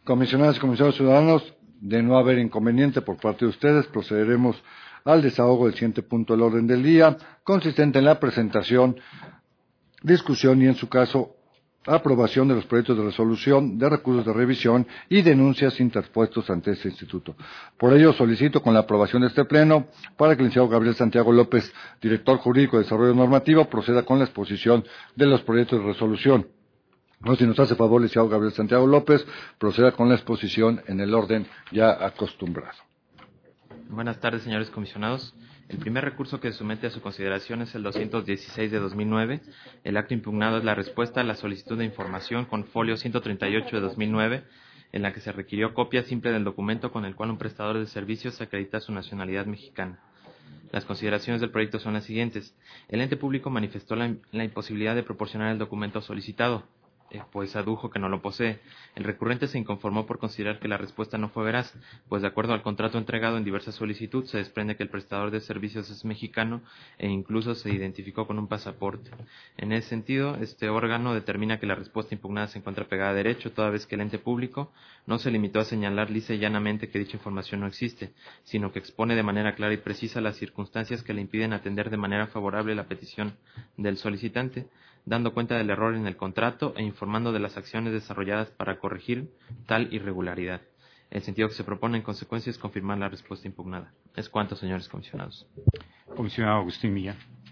Comisionadas y comisionados ciudadanos, de no haber inconveniente por parte de ustedes, procederemos al desahogo del siguiente punto del orden del día, consistente en la presentación, discusión y, en su caso, aprobación de los proyectos de resolución, de recursos de revisión y denuncias interpuestos ante este instituto. Por ello, solicito con la aprobación de este pleno para que el licenciado Gabriel Santiago López, director jurídico de Desarrollo Normativo, proceda con la exposición de los proyectos de resolución. No, si nos hace favor, licenciado Gabriel Santiago López, proceda con la exposición en el orden ya acostumbrado. Buenas tardes, señores comisionados. El primer recurso que se somete a su consideración es el 216 de 2009. El acto impugnado es la respuesta a la solicitud de información con folio 138 de 2009, en la que se requirió copia simple del documento con el cual un prestador de servicios acredita su nacionalidad mexicana. Las consideraciones del proyecto son las siguientes. El ente público manifestó la imposibilidad de proporcionar el documento solicitado, pues adujo que no lo posee. El recurrente se inconformó por considerar que la respuesta no fue veraz, pues de acuerdo al contrato entregado en diversa solicitud se desprende que el prestador de servicios es mexicano e incluso se identificó con un pasaporte. En ese sentido, este órgano determina que la respuesta impugnada se encuentra pegada a derecho, toda vez que el ente público no se limitó a señalar lisa y llanamente que dicha información no existe, sino que expone de manera clara y precisa las circunstancias que le impiden atender de manera favorable la petición del solicitante, dando cuenta del error en el contrato e informando de las acciones desarrolladas para corregir tal irregularidad. El sentido que se propone en consecuencia es confirmar la respuesta impugnada. Es cuanto, señores comisionados. Comisionado Agustín Millán.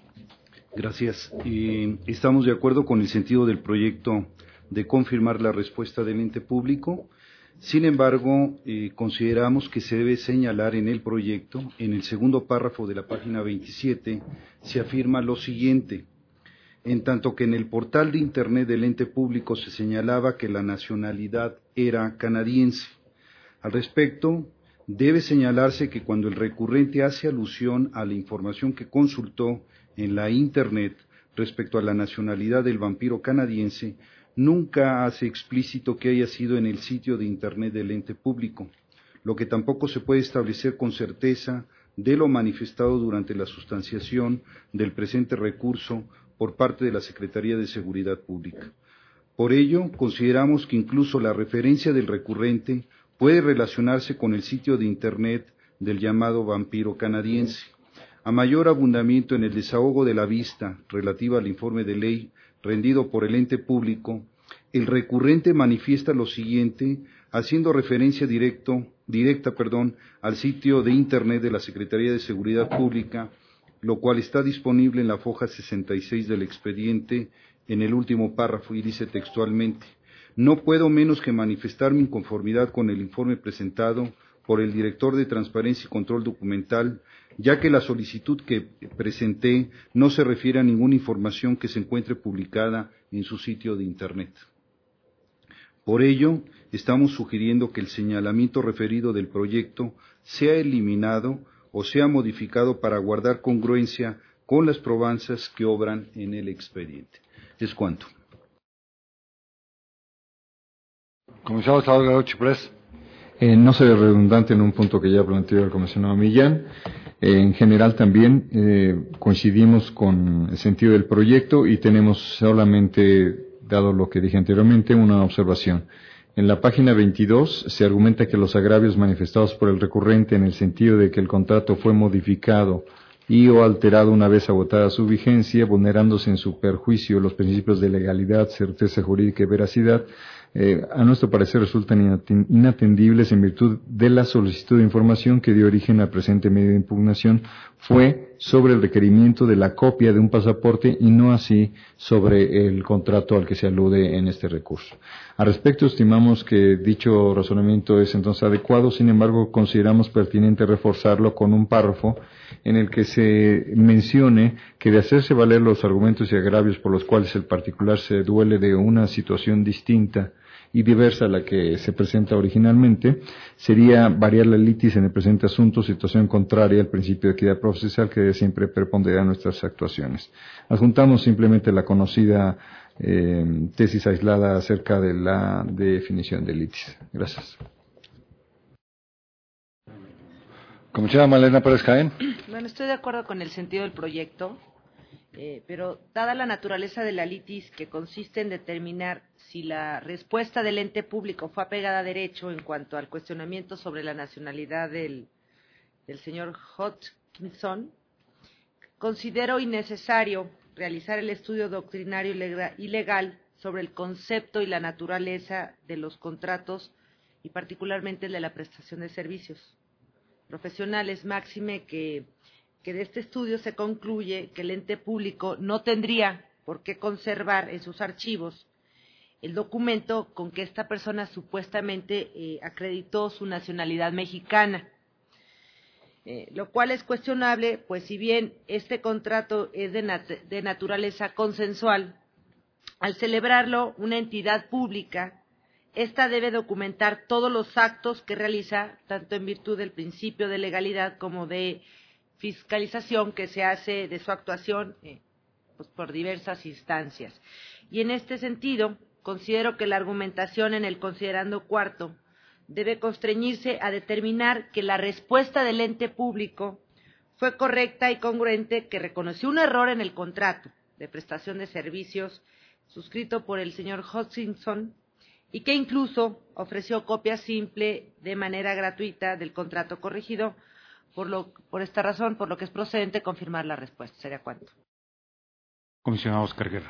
Gracias. Estamos de acuerdo con el sentido del proyecto de confirmar la respuesta del ente público. Sin embargo, consideramos que se debe señalar en el proyecto, en el segundo párrafo de la página 27, se afirma lo siguiente. En tanto que en el portal de Internet del ente público se señalaba que la nacionalidad era canadiense. Al respecto, debe señalarse que cuando el recurrente hace alusión a la información que consultó en la Internet respecto a la nacionalidad del vampiro canadiense, nunca hace explícito que haya sido en el sitio de Internet del ente público, lo que tampoco se puede establecer con certeza de lo manifestado durante la sustanciación del presente recurso por parte de la Secretaría de Seguridad Pública. Por ello, consideramos que incluso la referencia del recurrente puede relacionarse con el sitio de Internet del llamado vampiro canadiense. A mayor abundamiento en el desahogo de la vista relativa al informe de ley rendido por el ente público, el recurrente manifiesta lo siguiente, haciendo referencia directa, al sitio de Internet de la Secretaría de Seguridad Pública, lo cual está disponible en la foja 66 del expediente en el último párrafo y dice textualmente: no puedo menos que manifestar mi inconformidad con el informe presentado por el director de Transparencia y Control Documental, ya que la solicitud que presenté no se refiere a ninguna información que se encuentre publicada en su sitio de Internet. Por ello, estamos sugiriendo que el señalamiento referido del proyecto sea eliminado o sea modificado para guardar congruencia con las probanzas que obran en el expediente. Es cuanto. Comisionado Salvador Chiprés. No seré redundante en un punto que ya planteó el comisionado Millán. En general también coincidimos con el sentido del proyecto y tenemos solamente, dado lo que dije anteriormente, una observación. En la página 22 se argumenta que los agravios manifestados por el recurrente en el sentido de que el contrato fue modificado y o alterado una vez agotada su vigencia, vulnerándose en su perjuicio los principios de legalidad, certeza jurídica y veracidad, a nuestro parecer resultan inatendibles en virtud de la solicitud de información que dio origen al presente medio de impugnación fue sobre el requerimiento de la copia de un pasaporte y no así sobre el contrato al que se alude en este recurso. Al respecto, estimamos que dicho razonamiento es entonces adecuado, sin embargo, consideramos pertinente reforzarlo con un párrafo en el que se mencione que de hacerse valer los argumentos y agravios por los cuales el particular se duele de una situación distinta y diversa a la que se presenta originalmente, sería variar la litis en el presente asunto, situación contraria al principio de equidad procesal que debe siempre preponderar en nuestras actuaciones. Adjuntamos simplemente la conocida tesis aislada acerca de la definición de litis. Gracias. Comisionada Malena Pérez Jaén. Bueno, estoy de acuerdo con el sentido del proyecto. pero dada la naturaleza de la litis, que consiste en determinar si la respuesta del ente público fue apegada a derecho en cuanto al cuestionamiento sobre la nacionalidad del señor Hodgkinson, considero innecesario realizar el estudio doctrinario y legal sobre el concepto y la naturaleza de los contratos y particularmente el de la prestación de servicios profesionales, máxime que de este estudio se concluye que el ente público no tendría por qué conservar en sus archivos el documento con que esta persona supuestamente acreditó su nacionalidad mexicana, lo cual es cuestionable, pues si bien este contrato es de naturaleza consensual, al celebrarlo una entidad pública, esta debe documentar todos los actos que realiza, tanto en virtud del principio de legalidad como de fiscalización que se hace de su actuación pues por diversas instancias. Y en este sentido, considero que la argumentación en el considerando cuarto debe constreñirse a determinar que la respuesta del ente público fue correcta y congruente, que reconoció un error en el contrato de prestación de servicios suscrito por el señor Hodgkinson y que incluso ofreció copia simple de manera gratuita del contrato corregido. Por esta razón, por lo que es procedente confirmar la respuesta. ¿Sería cuánto? Comisionado Oscar Guerra.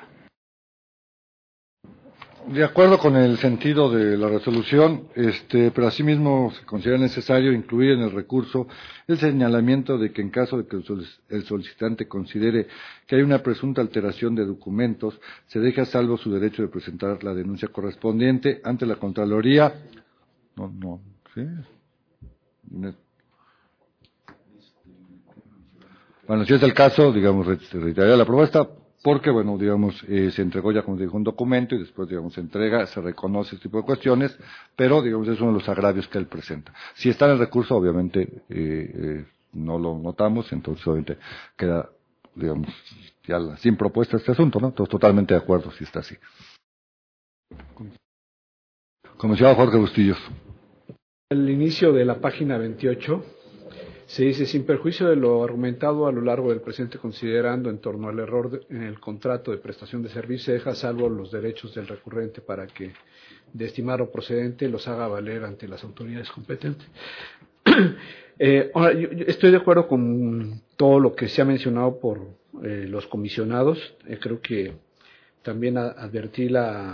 De acuerdo con el sentido de la resolución, pero asimismo se considera necesario incluir en el recurso el señalamiento de que en caso de que el solicitante considere que hay una presunta alteración de documentos, se deje a salvo su derecho de presentar la denuncia correspondiente ante la Contraloría. ¿Sí? Bueno, si es el caso, digamos, reiteraría la propuesta, porque, bueno, digamos, se entregó ya, como dijo, un documento y después, digamos, se entrega, se reconoce este tipo de cuestiones, pero, digamos, es uno de los agravios que él presenta. Si está en el recurso, obviamente, no lo notamos, entonces, obviamente, queda, digamos, ya sin propuesta este asunto, ¿no? Entonces, totalmente de acuerdo si está así. Comisionado Jorge Bustillos. Al inicio de la página 28, se dice, sin perjuicio de lo argumentado a lo largo del presente considerando en torno al error en el contrato de prestación de servicio, se deja a salvo los derechos del recurrente para que, de estimar lo procedente, los haga valer ante las autoridades competentes. Ahora, yo estoy de acuerdo con todo lo que se ha mencionado por los comisionados. Creo que también advertí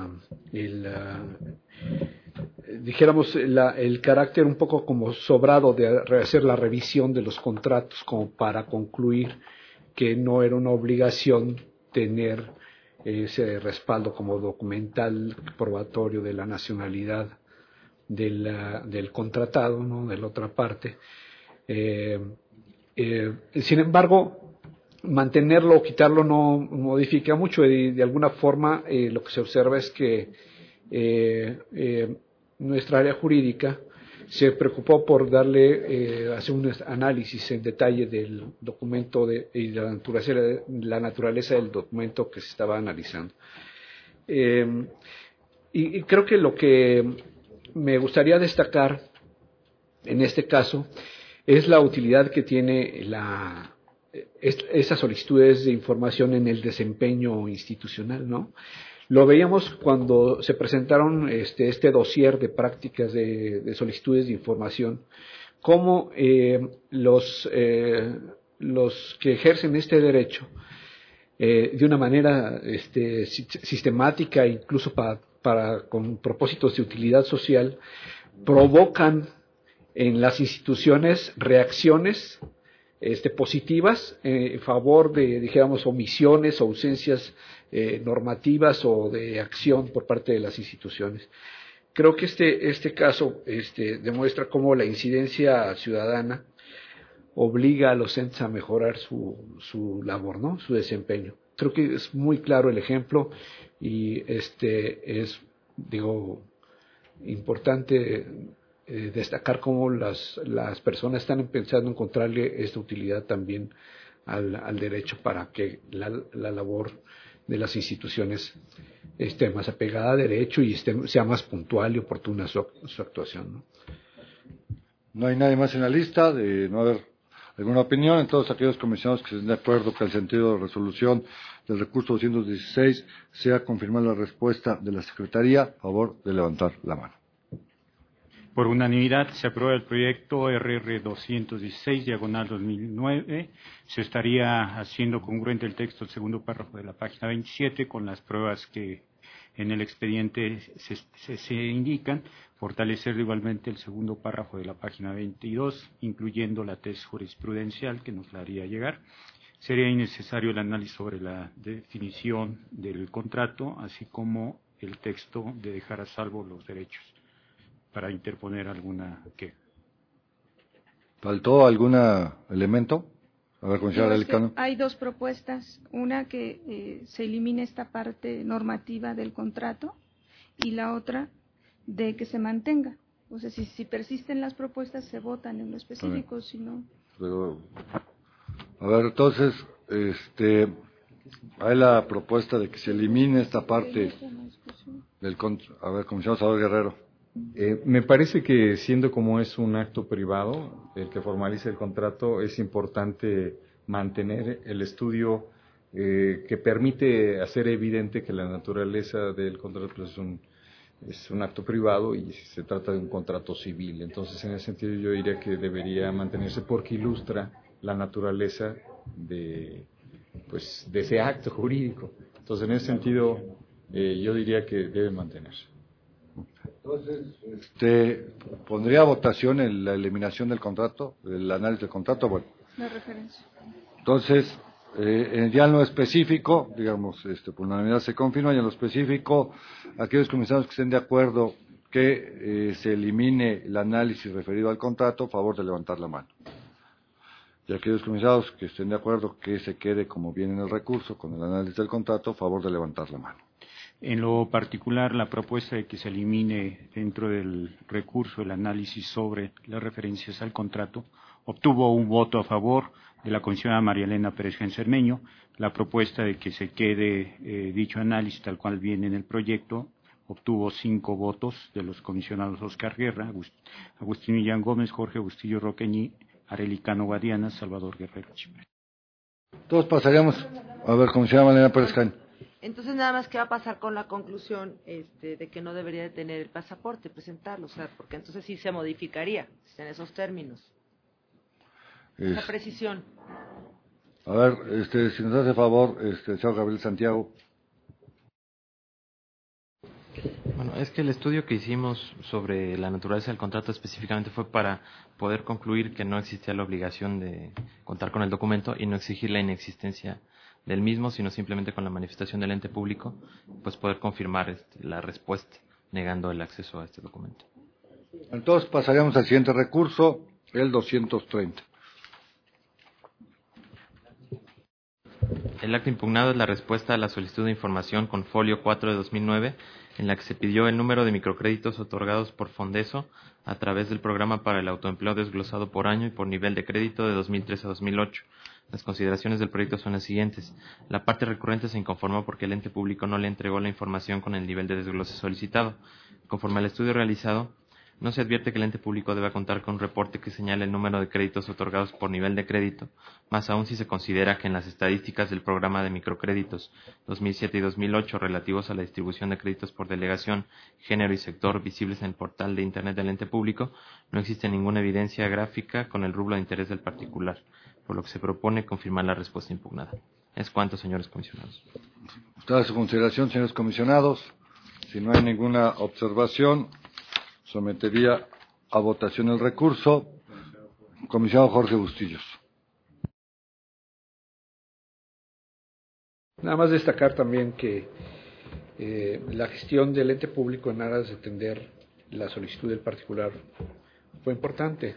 dijéramos, el carácter un poco como sobrado de hacer la revisión de los contratos como para concluir que no era una obligación tener ese respaldo como documental probatorio de la nacionalidad del contratado, ¿no?, de la otra parte. Sin embargo, mantenerlo o quitarlo no modifica mucho y de alguna forma lo que se observa es que nuestra área jurídica se preocupó por hacer un análisis en detalle del documento y la naturaleza del documento que se estaba analizando. Y creo que lo que me gustaría destacar en este caso es la utilidad que tiene esas solicitudes de información en el desempeño institucional, ¿no? Lo veíamos cuando se presentaron este dossier de prácticas de solicitudes de información, cómo los que ejercen este derecho de una manera sistemática, incluso con propósitos de utilidad social, provocan en las instituciones reacciones positivas en favor de, dijéramos, omisiones o ausencias normativas o de acción por parte de las instituciones. Creo que este caso demuestra cómo la incidencia ciudadana obliga a los entes a mejorar su labor, ¿no?, su desempeño. Creo que es muy claro el ejemplo y es, importante destacar cómo las personas están pensando en encontrarle esta utilidad también al derecho para que la labor de las instituciones esté más apegada a derecho y sea más puntual y oportuna su actuación, ¿no? No hay nadie más en la lista. De no haber ¿Alguna opinión? Entonces, aquellos comisionados que estén de acuerdo que el sentido de resolución del recurso 216 sea confirmar la respuesta de la Secretaría, a favor de levantar la mano. Por unanimidad se aprueba el proyecto RR 216, diagonal 2009. Se estaría haciendo congruente el texto del segundo párrafo de la página 27 con las pruebas que en el expediente se indican, fortalecer igualmente el segundo párrafo de la página 22, incluyendo la tesis jurisprudencial que nos la haría llegar. Sería innecesario el análisis sobre la definición del contrato, así como el texto de dejar a salvo los derechos, para interponer alguna queja. ¿Faltó algún elemento? A ver, comisionada Delicano. Hay dos propuestas, una que se elimine esta parte normativa del contrato y la otra de que se mantenga. O sea, si persisten las propuestas se votan en lo específico, si no... A ver, entonces, hay la propuesta de que se elimine esta parte del contrato. A ver, comisionado Salvador Guerrero. Me parece que siendo como es un acto privado, el que formaliza el contrato, es importante mantener el estudio que permite hacer evidente que la naturaleza del contrato es un acto privado y se trata de un contrato civil. Entonces, en ese sentido, yo diría que debería mantenerse porque ilustra la naturaleza de ese acto jurídico. Entonces, en ese sentido, yo diría que debe mantenerse. Entonces, ¿pondría a votación la eliminación del contrato, el análisis del contrato? Bueno. La referencia. Entonces, ya en lo específico, digamos, por unanimidad se confirma, y en lo específico, aquellos comisionados que estén de acuerdo que se elimine el análisis referido al contrato, a favor de levantar la mano. Y aquellos comisionados que estén de acuerdo que se quede como viene en el recurso, con el análisis del contrato, a favor de levantar la mano. En lo particular, la propuesta de que se elimine dentro del recurso el análisis sobre las referencias al contrato obtuvo un voto a favor de la comisionada María Elena Pérez Gencermeño. La propuesta de que se quede dicho análisis tal cual viene en el proyecto obtuvo 5 votos de los comisionados Oscar Guerra, Agustín Millán Gómez, Jorge Bustillo Roqueñi, Arelicano Guadiana, Salvador Guerrero Chipre. Todos pasaríamos, a ver, comisionada María Elena Pérez Caño. Entonces, nada más, ¿qué va a pasar con la conclusión de que no debería de tener el pasaporte, presentarlo? O sea, porque entonces sí se modificaría en esos términos. La precisión. A ver, si nos hace favor, señor Gabriel Santiago. Bueno, es que el estudio que hicimos sobre la naturaleza del contrato específicamente fue para poder concluir que no existía la obligación de contar con el documento y no exigir la inexistencia del mismo, sino simplemente con la manifestación del ente público, pues poder confirmar la respuesta, negando el acceso a este documento. Entonces pasaríamos al siguiente recurso, el 230. El acto impugnado es la respuesta a la solicitud de información con folio 4 de 2009, en la que se pidió el número de microcréditos otorgados por Fondeso a través del programa para el autoempleo desglosado por año y por nivel de crédito de 2003 a 2008. Las consideraciones del proyecto son las siguientes. La parte recurrente se inconformó porque el ente público no le entregó la información con el nivel de desglose solicitado. Conforme al estudio realizado, no se advierte que el ente público deba contar con un reporte que señale el número de créditos otorgados por nivel de crédito, más aún si se considera que en las estadísticas del programa de microcréditos 2007 y 2008 relativos a la distribución de créditos por delegación, género y sector visibles en el portal de Internet del ente público, no existe ninguna evidencia gráfica con el rubro de interés del particular, por lo que se propone confirmar la respuesta impugnada. Es cuanto, señores comisionados. Está a su consideración, señores comisionados. Si no hay ninguna observación, sometería a votación el recurso. Comisionado Jorge Bustillos. Nada más destacar también que la gestión del ente público en aras de atender la solicitud del particular fue importante.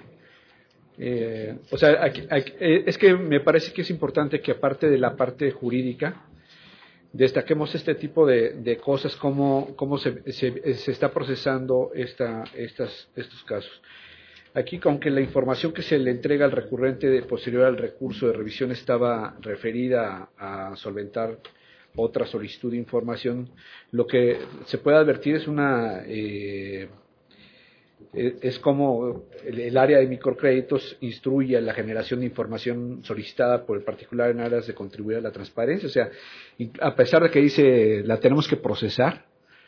Es que me parece que es importante que, aparte de la parte jurídica, destaquemos este tipo de cosas, cómo se está procesando estos casos. Aquí, aunque la información que se le entrega al recurrente posterior al recurso de revisión estaba referida a solventar otra solicitud de información, lo que se puede advertir es una es como el área de microcréditos instruye a la generación de información solicitada por el particular en aras de contribuir a la transparencia. O sea, a pesar de que dice la tenemos que procesar,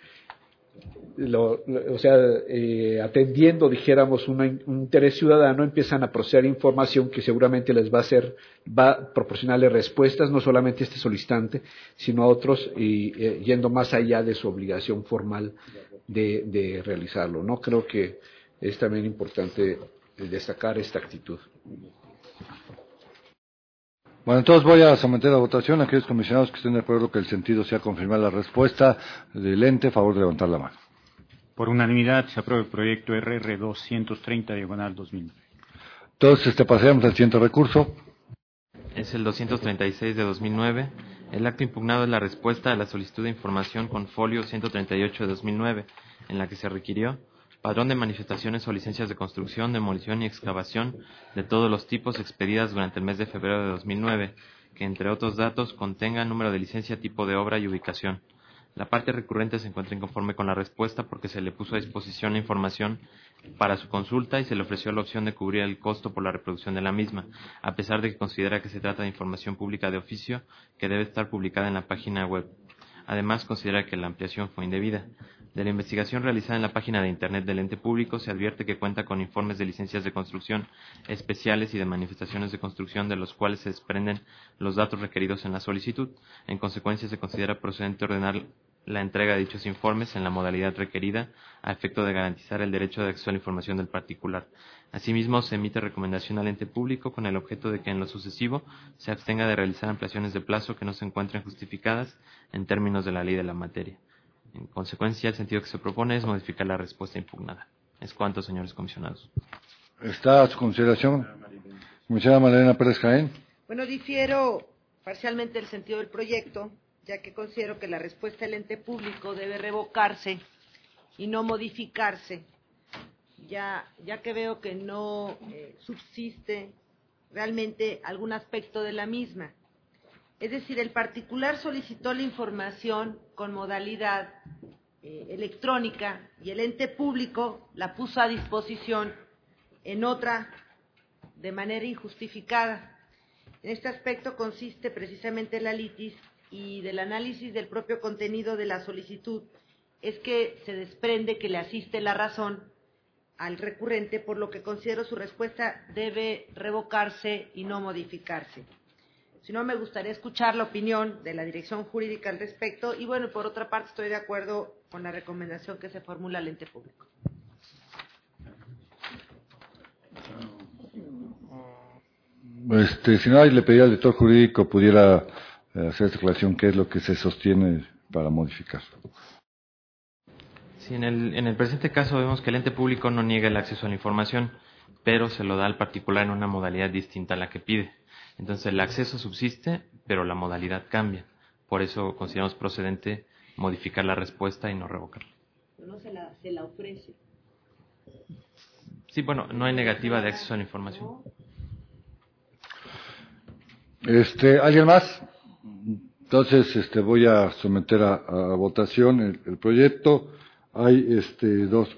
atendiendo, dijéramos, un interés ciudadano, empiezan a procesar información que seguramente les va a proporcionarle respuestas, no solamente a este solicitante, sino a otros, yendo más allá de su obligación formal de realizarlo, ¿no? Creo que es también importante destacar esta actitud. Bueno, entonces voy a someter a votación a aquellos comisionados que estén de acuerdo que el sentido sea confirmar la respuesta del ente, a favor de levantar la mano. Por unanimidad se aprueba el proyecto RR 230/2009. Entonces, pasaremos al siguiente recurso. Es el 236 de 2009. El acto impugnado es la respuesta a la solicitud de información con folio 138 de 2009, en la que se requirió padrón de manifestaciones o licencias de construcción, demolición y excavación de todos los tipos expedidas durante el mes de febrero de 2009, que entre otros datos contengan número de licencia, tipo de obra y ubicación. La parte recurrente se encuentra inconforme con la respuesta porque se le puso a disposición la información para su consulta y se le ofreció la opción de cubrir el costo por la reproducción de la misma, a pesar de que considera que se trata de información pública de oficio que debe estar publicada en la página web. Además, considera que la ampliación fue indebida. De la investigación realizada en la página de Internet del ente público se advierte que cuenta con informes de licencias de construcción especiales y de manifestaciones de construcción de los cuales se desprenden los datos requeridos en la solicitud. En consecuencia, se considera procedente ordenar la entrega de dichos informes en la modalidad requerida a efecto de garantizar el derecho de acceso a la información del particular. Asimismo, se emite recomendación al ente público con el objeto de que en lo sucesivo se abstenga de realizar ampliaciones de plazo que no se encuentren justificadas en términos de la ley de la materia. En consecuencia, el sentido que se propone es modificar la respuesta impugnada. Es cuanto, señores comisionados. ¿Está a su consideración, comisionada Magdalena Pérez Jaén? Bueno, difiero parcialmente del sentido del proyecto, ya que considero que la respuesta del ente público debe revocarse y no modificarse, ya que veo que no subsiste realmente algún aspecto de la misma. Es decir, el particular solicitó la información con modalidad electrónica y el ente público la puso a disposición en otra de manera injustificada. En este aspecto consiste precisamente la litis y del análisis del propio contenido de la solicitud es que se desprende que le asiste la razón al recurrente, por lo que considero su respuesta debe revocarse y no modificarse. Si no, me gustaría escuchar la opinión de la dirección jurídica al respecto y bueno, por otra parte estoy de acuerdo con la recomendación que se formula al ente público. Si no, le pediría al director jurídico pudiera hacer esta aclaración, qué es lo que se sostiene para modificar. Sí, en el presente caso vemos que el ente público no niega el acceso a la información, pero se lo da al particular en una modalidad distinta a la que pide. Entonces el acceso subsiste, pero la modalidad cambia. Por eso consideramos procedente modificar la respuesta y no revocarla. Pero no se la ofrece. Sí, bueno, no hay negativa de acceso a la información. ¿Alguien más? Entonces, voy a someter a votación el proyecto. Hay dos.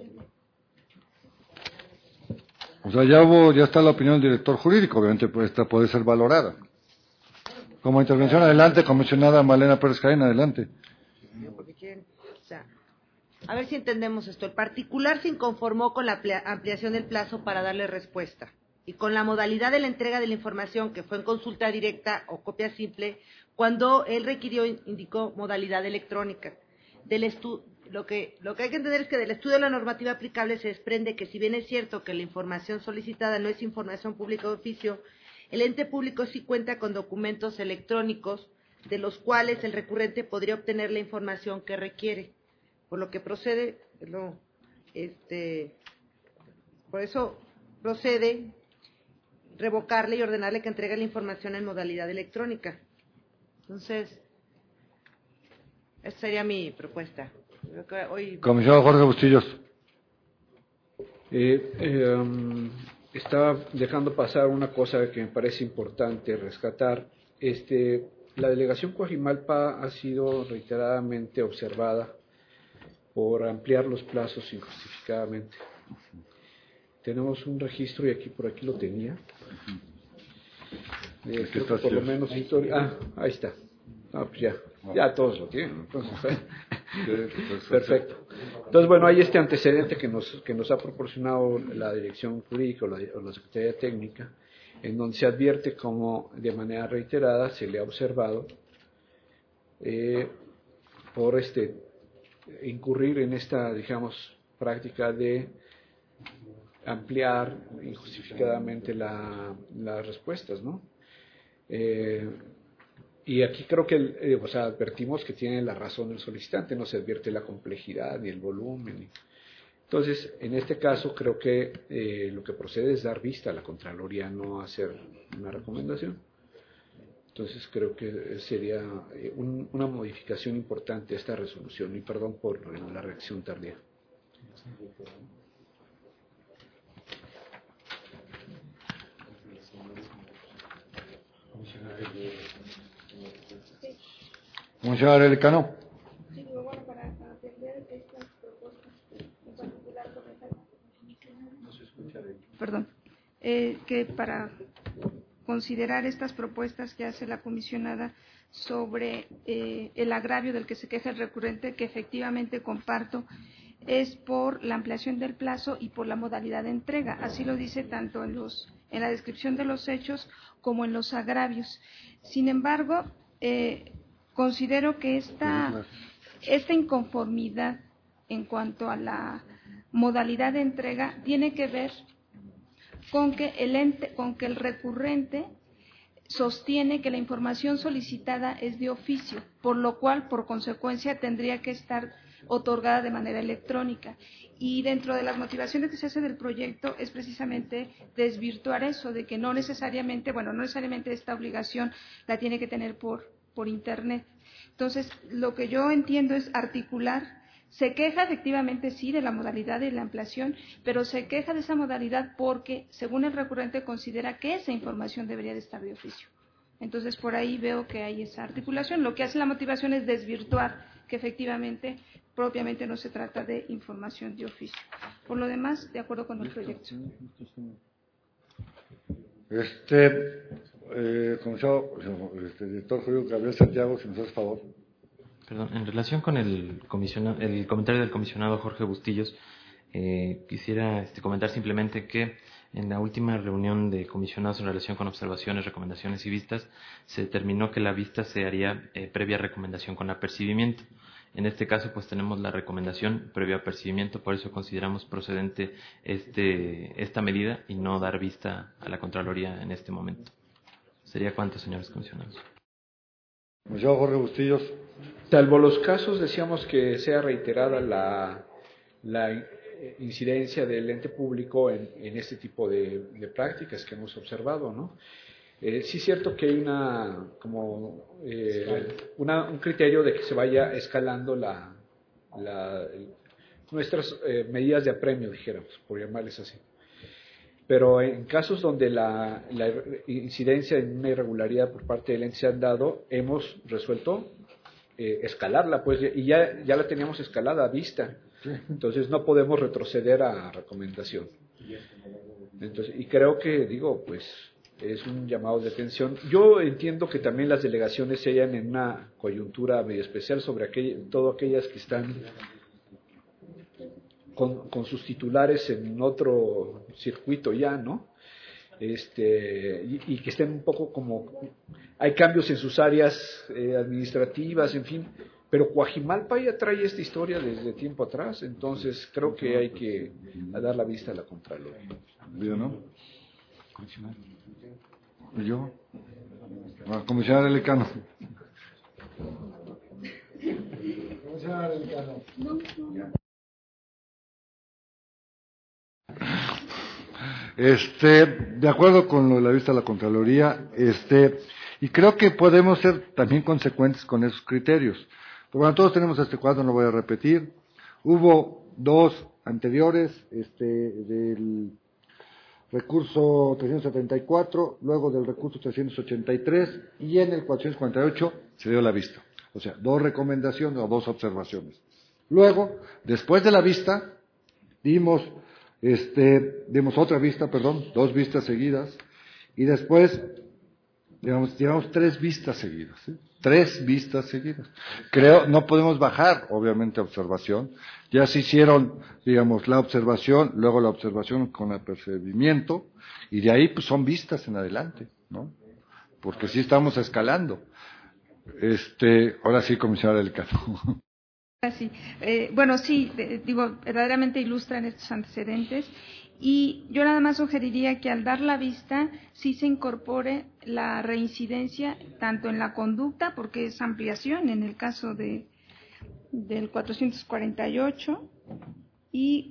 O sea, ya está la opinión del director jurídico, obviamente pues, esta puede ser valorada. Como intervención, adelante, comisionada Magdalena Pérez Jaén, adelante. A ver si entendemos esto. El particular se inconformó con la ampliación del plazo para darle respuesta y con la modalidad de la entrega de la información que fue en consulta directa o copia simple, cuando él requirió, indicó modalidad electrónica. Lo que hay que entender es que del estudio de la normativa aplicable se desprende que si bien es cierto que la información solicitada no es información pública de oficio, el ente público sí cuenta con documentos electrónicos de los cuales el recurrente podría obtener la información que requiere, por lo que procede, por eso procede revocarle y ordenarle que entregue la información en modalidad electrónica. Entonces, esa sería mi propuesta. Comisionado Jorge Bustillos. Estaba dejando pasar una cosa que me parece importante rescatar. La delegación Coajimalpa ha sido reiteradamente observada por ampliar los plazos injustificadamente. Tenemos un registro y por aquí lo tenía. Creo que por lo menos historia. Ahí está. Pues ya todos lo tienen. Entonces, perfecto. Entonces, bueno, hay este antecedente que nos ha proporcionado la Dirección Jurídica o la Secretaría Técnica, en donde se advierte como de manera reiterada se le ha observado por incurrir en esta, digamos, práctica de ampliar injustificadamente las respuestas, ¿no? Y aquí creo que advertimos que tiene la razón el solicitante, no se advierte la complejidad ni el volumen. Entonces, en este caso creo que lo que procede es dar vista a la Contraloría, no hacer una recomendación. Entonces creo que sería una modificación importante a esta resolución, y perdón por la reacción tardía. Comisionado Elcano. Sí, bueno, para atender estas propuestas, en particular con que para considerar estas propuestas que hace la comisionada sobre el agravio del que se queja el recurrente, que efectivamente comparto, es por la ampliación del plazo y por la modalidad de entrega. Así lo dice tanto en la descripción de los hechos como en los agravios. Sin embargo, considero que esta inconformidad en cuanto a la modalidad de entrega tiene que ver con que el recurrente sostiene que la información solicitada es de oficio, por lo cual, por consecuencia, tendría que estar otorgada de manera electrónica. Y dentro de las motivaciones que se hace del proyecto es precisamente desvirtuar eso, de que no necesariamente esta obligación la tiene que tener por Internet. Entonces, lo que yo entiendo es articular. Se queja efectivamente, sí, de la modalidad de la ampliación, pero se queja de esa modalidad porque, según el recurrente, considera que esa información debería de estar de oficio. Entonces, por ahí veo que hay esa articulación. Lo que hace la motivación es desvirtuar que efectivamente, propiamente no se trata de información de oficio. Por lo demás, de acuerdo con el proyecto. Director jurídico Gabriel Santiago, si nos hace favor. Perdón, en relación con el comentario del comisionado Jorge Bustillos, quisiera comentar simplemente que en la última reunión de comisionados en relación con observaciones, recomendaciones y vistas, se determinó que la vista se haría previa recomendación con apercibimiento. En este caso, pues tenemos la recomendación previa apercibimiento, por eso consideramos procedente esta medida y no dar vista a la Contraloría en este momento. ¿Sería cuánto, señores comisionados? Comisionado Jorge Bustillos. Salvo los casos, decíamos que sea reiterada la incidencia del ente público en este tipo de prácticas que hemos observado, ¿no? Sí es cierto que hay un criterio de que se vaya escalando nuestras medidas de apremio, dijéramos, por llamarles así. Pero en casos donde la incidencia en una irregularidad por parte del ente se han dado, hemos resuelto escalarla, pues, y ya la teníamos escalada a vista. Entonces no podemos retroceder a recomendación. Entonces, y creo que, pues, es un llamado de atención. Yo entiendo que también las delegaciones se hallan en una coyuntura medio especial sobre todas aquellas que están con sus titulares en otro circuito ya, ¿no? Y que estén un poco hay cambios en sus áreas administrativas, en fin, pero Coajimalpa ya trae esta historia desde tiempo atrás, entonces creo que hay que dar la vista a la Contraloría. ¿Yo no? ¿Y yo? Comisionado Elcano. Comisionado Elcano. De acuerdo con lo de la vista de la Contraloría, y creo que podemos ser también consecuentes con esos criterios. Pero bueno, todos tenemos este cuadro, no lo voy a repetir. Hubo dos anteriores, del recurso 374, luego del recurso 383, y en el 448 se dio la vista. O sea, dos recomendaciones o dos observaciones. Luego, después de la vista, dimos Dimos otra vista, dos vistas seguidas, y después, llevamos 3 vistas seguidas, ¿sí? 3 vistas seguidas. No podemos bajar, obviamente, observación. Ya se hicieron, la observación, luego la observación con apercibimiento, y de ahí, pues, son vistas en adelante, ¿no? Porque sí estamos escalando. Ahora sí, comisionada Delicado. Sí. Verdaderamente ilustran estos antecedentes y yo nada más sugeriría que al dar la vista sí se incorpore la reincidencia tanto en la conducta, porque es ampliación en el caso del 448 y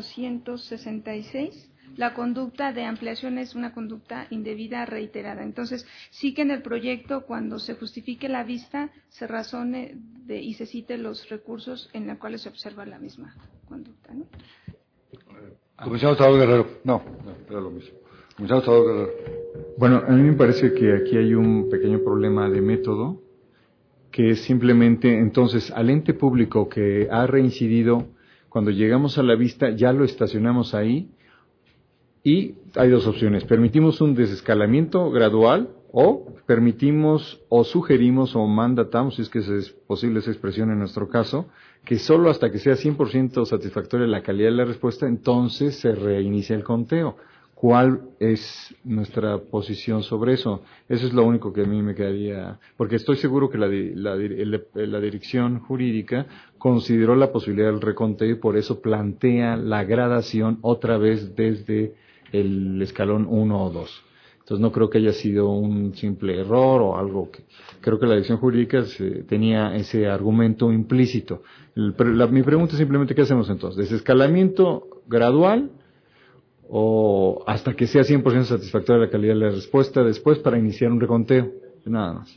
466. La conducta de ampliación es una conducta indebida reiterada. Entonces, sí que en el proyecto, cuando se justifique la vista, se razone y se cite los recursos en los cuales se observa la misma conducta, ¿no? Comisionado Salvador Guerrero. No, era lo mismo. Comisionado Salvador Guerrero. Bueno, a mí me parece que aquí hay un pequeño problema de método, que es simplemente, entonces, al ente público que ha reincidido, cuando llegamos a la vista, ya lo estacionamos ahí. Y hay 2 opciones: permitimos un desescalamiento gradual, o permitimos, o sugerimos, o mandatamos, si es que es posible esa expresión en nuestro caso, que solo hasta que sea 100% satisfactoria la calidad de la respuesta, entonces se reinicia el conteo. ¿Cuál es nuestra posición sobre eso? Eso es lo único que a mí me quedaría, porque estoy seguro que la dirección jurídica consideró la posibilidad del reconteo y por eso plantea la gradación otra vez desde el escalón 1 o 2. Entonces no creo que haya sido un simple error o algo que... Creo que la dirección jurídica tenía ese argumento implícito. Mi pregunta es simplemente, ¿qué hacemos entonces? ¿Desescalamiento gradual o hasta que sea 100% satisfactoria la calidad de la respuesta después para iniciar un reconteo? Nada más.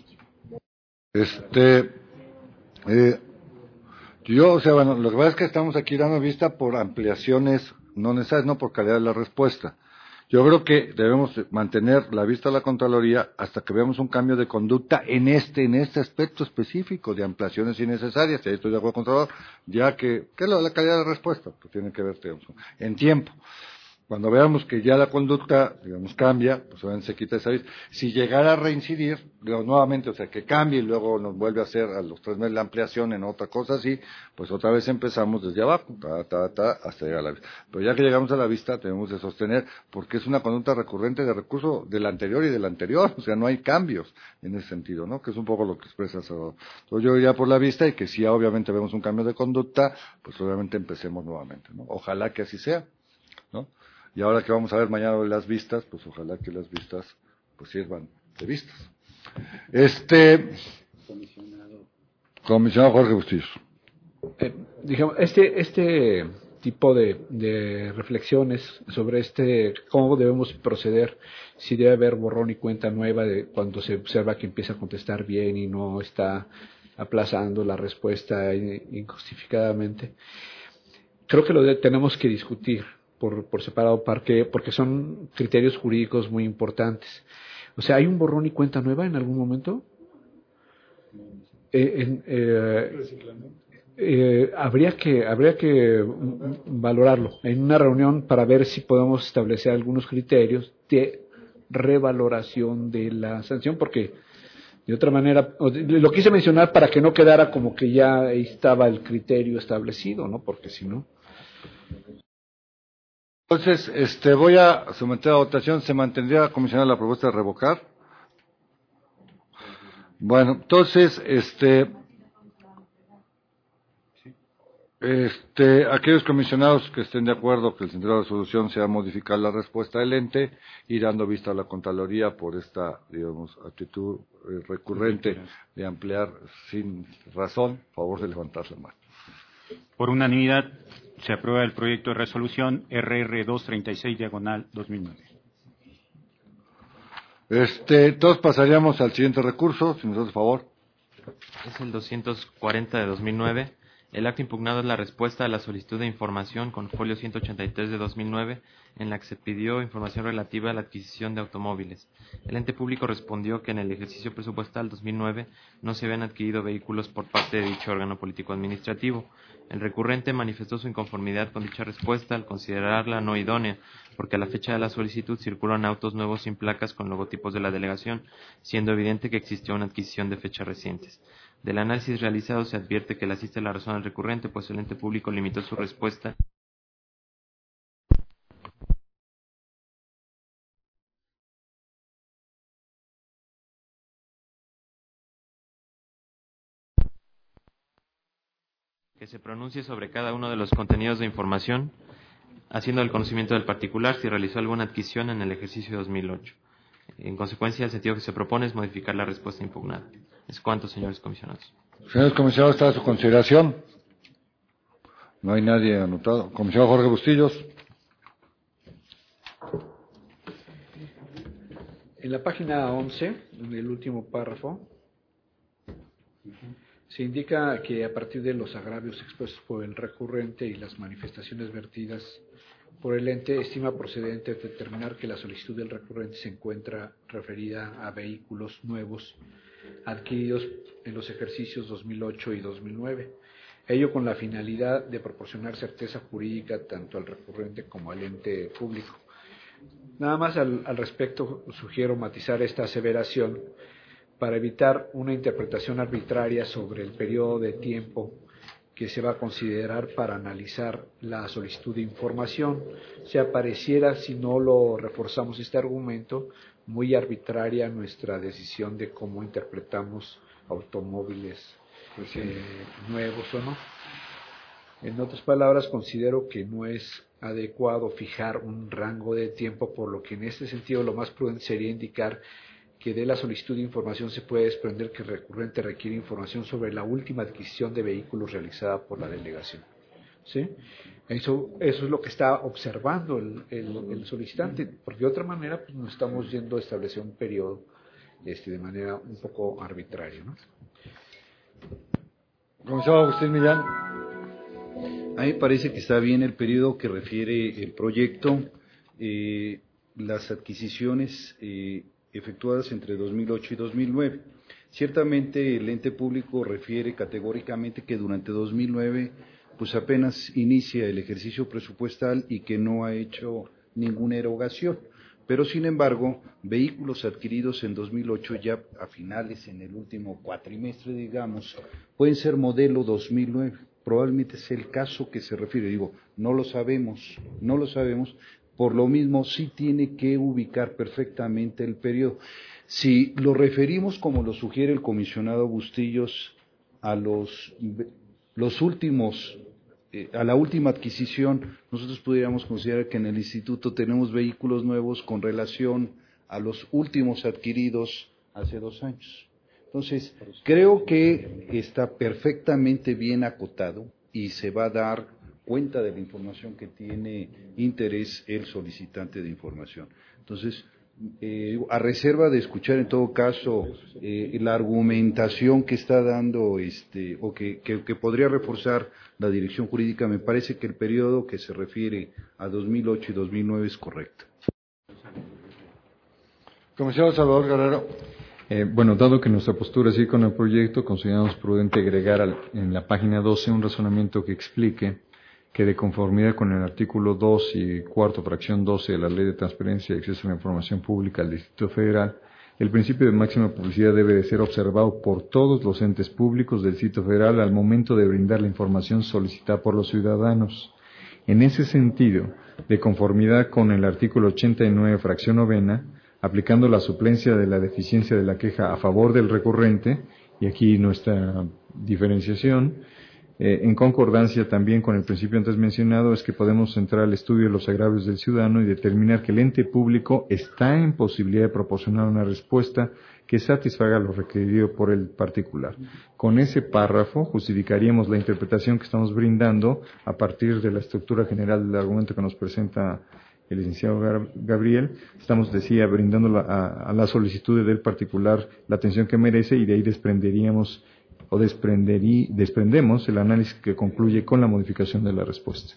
Lo que pasa es que estamos aquí dando vista por ampliaciones no necesarias, no por calidad de la respuesta. Yo creo que debemos mantener la vista a la Contraloría hasta que veamos un cambio de conducta en este aspecto específico de ampliaciones innecesarias. Y ahí estoy de acuerdo con el Contralor, ya que es la calidad de la respuesta, pues tiene que ver, en tiempo. Cuando veamos que ya la conducta, cambia, pues obviamente se quita esa vista. Si llegara a reincidir, nuevamente, que cambie y luego nos vuelve a hacer a los 3 meses la ampliación en otra cosa así, pues otra vez empezamos desde abajo, hasta llegar a la vista. Pero ya que llegamos a la vista, tenemos que sostener, porque es una conducta recurrente de recurso del anterior y del anterior, no hay cambios en ese sentido, ¿no? Que es un poco lo que expresa Salvador. Entonces yo iría por la vista y que si ya obviamente vemos un cambio de conducta, pues obviamente empecemos nuevamente, ¿no? Ojalá que así sea, ¿no? Y ahora que vamos a ver mañana las vistas, pues ojalá que las vistas pues sirvan de vistas. Comisionado Jorge Bustillos. Este tipo de reflexiones sobre cómo debemos proceder, si debe haber borrón y cuenta nueva de cuando se observa que empieza a contestar bien y no está aplazando la respuesta injustificadamente. Creo que lo tenemos que discutir por separado, porque son criterios jurídicos muy importantes. O sea, ¿hay un borrón y cuenta nueva en algún momento? Habría que valorarlo en una reunión para ver si podemos establecer algunos criterios de revaloración de la sanción, porque de otra manera, lo quise mencionar para que no quedara como que ya estaba el criterio establecido, ¿no? Porque si no... Entonces, voy a someter a votación. ¿Se mantendría, comisionada, la propuesta de revocar? Bueno, entonces, aquellos comisionados que estén de acuerdo que el sentido de la resolución sea modificar la respuesta del ente y dando vista a la Contraloría por esta, actitud recurrente de ampliar sin razón, favor de levantar la mano. Por unanimidad, se aprueba el proyecto de resolución RR236/2009. Todos pasaríamos al siguiente recurso, si nos hace favor. Es el 240 de 2009. El acto impugnado es la respuesta a la solicitud de información con folio 183 de 2009, en la que se pidió información relativa a la adquisición de automóviles. El ente público respondió que en el ejercicio presupuestal 2009 no se habían adquirido vehículos por parte de dicho órgano político-administrativo. El recurrente manifestó su inconformidad con dicha respuesta al considerarla no idónea, porque a la fecha de la solicitud circulan autos nuevos sin placas con logotipos de la delegación, siendo evidente que existió una adquisición de fechas recientes. Del análisis realizado se advierte que le asiste la razón al recurrente, pues el ente público limitó su respuesta que se pronuncie sobre cada uno de los contenidos de información, haciendo el conocimiento del particular si realizó alguna adquisición en el ejercicio 2008. En consecuencia, el sentido que se propone es modificar la respuesta impugnada. Es cuanto, señores comisionados. Señores comisionados, está a su consideración. No hay nadie anotado. Comisionado Jorge Bustillos. En la página 11, en el último párrafo, se indica que a partir de los agravios expuestos por el recurrente y las manifestaciones vertidas por el ente, estima procedente determinar que la solicitud del recurrente se encuentra referida a vehículos nuevos adquiridos en los ejercicios 2008 y 2009. Ello con la finalidad de proporcionar certeza jurídica tanto al recurrente como al ente público. Nada más al respecto sugiero matizar esta aseveración para evitar una interpretación arbitraria sobre el periodo de tiempo que se va a considerar para analizar la solicitud de información. Se apareciera, si no lo reforzamos este argumento, muy arbitraria nuestra decisión de cómo interpretamos automóviles nuevos o no. En otras palabras, considero que no es adecuado fijar un rango de tiempo, por lo que en este sentido lo más prudente sería indicar que de la solicitud de información se puede desprender que el recurrente requiere información sobre la última adquisición de vehículos realizada por la delegación. ¿Sí? Eso es lo que está observando el solicitante, porque de otra manera pues, nos estamos yendo a establecer un periodo de manera un poco arbitraria, ¿no? Comisionado Agustín Millán. A mí me parece que está bien el periodo que refiere el proyecto, las adquisiciones efectuadas entre 2008 y 2009. Ciertamente el ente público refiere categóricamente que durante 2009 pues apenas inicia el ejercicio presupuestal y que no ha hecho ninguna erogación. Pero sin embargo, vehículos adquiridos en 2008 ya a finales, en el último cuatrimestre, digamos, pueden ser modelo 2009. Probablemente es el caso que se refiere. Digo, no lo sabemos. Por lo mismo, sí tiene que ubicar perfectamente el periodo. Si lo referimos, como lo sugiere el comisionado Bustillos, a los últimos, a la última adquisición, nosotros pudiéramos considerar que en el instituto tenemos vehículos nuevos con relación a los últimos adquiridos hace 2 años. Entonces, creo que está perfectamente bien acotado y se va a dar cuenta de la información que tiene interés el solicitante de información. Entonces, a reserva de escuchar en todo caso la argumentación que está dando o que podría reforzar la dirección jurídica, me parece que el periodo que se refiere a 2008 y 2009 es correcto. Comisionado Salvador Guerrero. Dado que nuestra postura sigue con el proyecto, consideramos prudente agregar en la página 12 un razonamiento que explique que de conformidad con el artículo 2 y cuarto fracción 12 de la Ley de Transparencia y Acceso a la Información Pública del Distrito Federal, el principio de máxima publicidad debe de ser observado por todos los entes públicos del Distrito Federal al momento de brindar la información solicitada por los ciudadanos. En ese sentido, de conformidad con el artículo 89 fracción novena, aplicando la suplencia de la deficiencia de la queja a favor del recurrente, y aquí nuestra diferenciación, en concordancia también con el principio antes mencionado, es que podemos centrar el estudio de los agravios del ciudadano y determinar que el ente público está en posibilidad de proporcionar una respuesta que satisfaga lo requerido por el particular. Con ese párrafo justificaríamos la interpretación que estamos brindando a partir de la estructura general del argumento que nos presenta el licenciado Gabriel. Estamos, brindando a la solicitud del particular la atención que merece, y de ahí desprenderíamos o desprendemos el análisis que concluye con la modificación de la respuesta.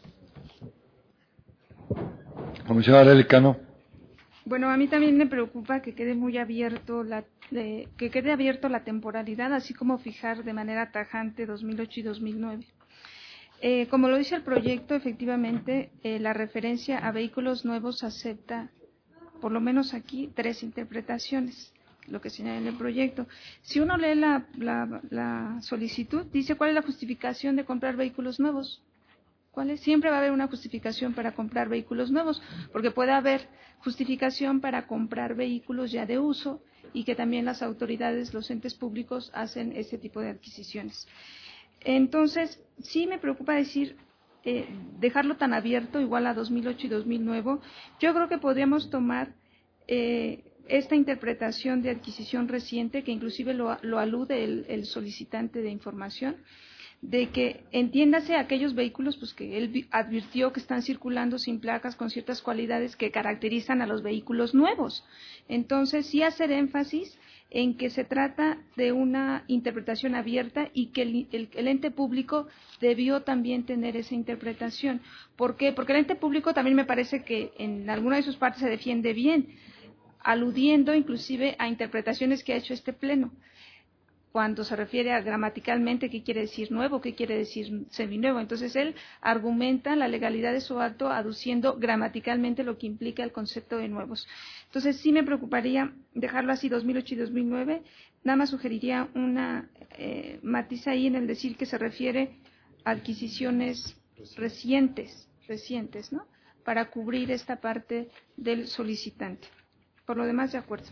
Comisionada Arely Cano. Bueno, a mí también me preocupa que quede muy abierto que quede abierto la temporalidad, así como fijar de manera tajante 2008 y 2009. Como lo dice el proyecto, efectivamente, la referencia a vehículos nuevos acepta, por lo menos aquí, 3 interpretaciones, lo que señala en el proyecto. Si uno lee la solicitud, dice cuál es la justificación de comprar vehículos nuevos. ¿Cuál es? Siempre va a haber una justificación para comprar vehículos nuevos, porque puede haber justificación para comprar vehículos ya de uso y que también las autoridades, los entes públicos hacen ese tipo de adquisiciones. Entonces, sí me preocupa dejarlo tan abierto, igual a 2008 y 2009. Yo creo que podríamos tomar esta interpretación de adquisición reciente, que inclusive lo alude el solicitante de información, de que entiéndase aquellos vehículos pues que él advirtió que están circulando sin placas con ciertas cualidades que caracterizan a los vehículos nuevos. Entonces, sí hacer énfasis en que se trata de una interpretación abierta y que el ente público debió también tener esa interpretación. ¿Por qué? Porque el ente público también me parece que en alguna de sus partes se defiende bien, aludiendo inclusive a interpretaciones que ha hecho este Pleno, cuando se refiere a gramaticalmente qué quiere decir nuevo, qué quiere decir seminuevo. Entonces, él argumenta la legalidad de su acto aduciendo gramaticalmente lo que implica el concepto de nuevos. Entonces, sí me preocuparía dejarlo así 2008 y 2009. Nada más sugeriría una matiz ahí en el decir que se refiere a adquisiciones recientes, ¿no? Para cubrir esta parte del solicitante. Por lo demás, de acuerdo.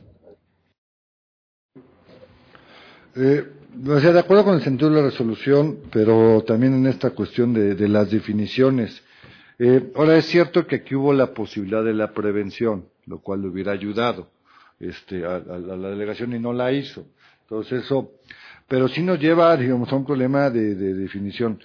De acuerdo con el sentido de la resolución, pero también en esta cuestión de las definiciones. Ahora, es cierto que aquí hubo la posibilidad de la prevención, lo cual le hubiera ayudado a la delegación y no la hizo. Entonces eso, pero sí nos lleva, digamos, a un problema de definición.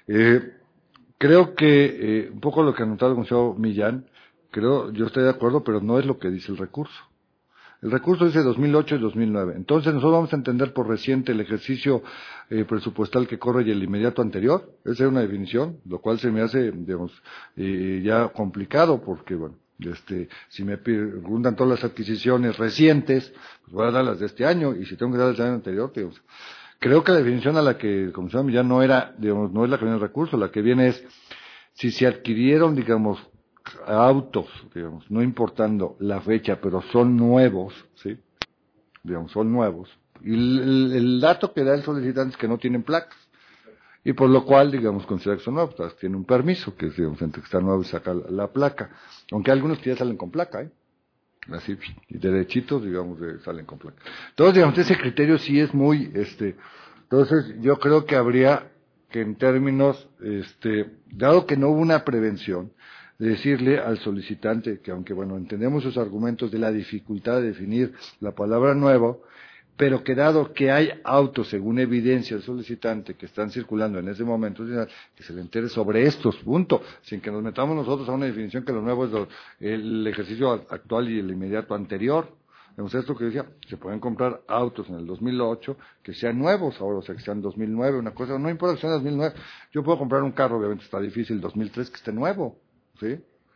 Creo que un poco lo que ha anotado el comisionado Millán, yo estoy de acuerdo, pero no es lo que dice el recurso. El recurso dice 2008 y 2009. Entonces, nosotros vamos a entender por reciente el ejercicio presupuestal que corre y el inmediato anterior. Esa es una definición, lo cual se me hace, digamos, ya complicado, porque, bueno, si me preguntan todas las adquisiciones recientes, pues voy a dar las de este año, y si tengo que dar las del año anterior, digamos. Creo que la definición a la que el comisionado Millán no es la que viene el recurso, la que viene es, si se adquirieron, digamos, autos, digamos, no importando la fecha, pero son nuevos, ¿sí? Digamos, son nuevos. Y el dato que da el solicitante es que no tienen placas. Y por lo cual, digamos, considera que son nuevos. Entonces, tiene un permiso, que es, digamos, entre que está nuevo y saca la placa. Aunque algunos que ya salen con placa, así, y derechitos, digamos, salen con placa. Entonces, digamos, ese criterio sí es muy, entonces, yo creo que habría que en términos, dado que no hubo una prevención, de decirle al solicitante que, aunque bueno, entendemos sus argumentos de la dificultad de definir la palabra nuevo, pero que dado que hay autos, según evidencia el solicitante, que están circulando en ese momento, que se le entere sobre estos puntos, sin que nos metamos nosotros a una definición que lo nuevo es el ejercicio actual y el inmediato anterior. Vemos esto que decía, se pueden comprar autos en el 2008 que sean nuevos ahora, o sea, que sean 2009, una cosa, no importa que sean 2009. Yo puedo comprar un carro, obviamente está difícil, 2003, que esté nuevo. ¿Sí?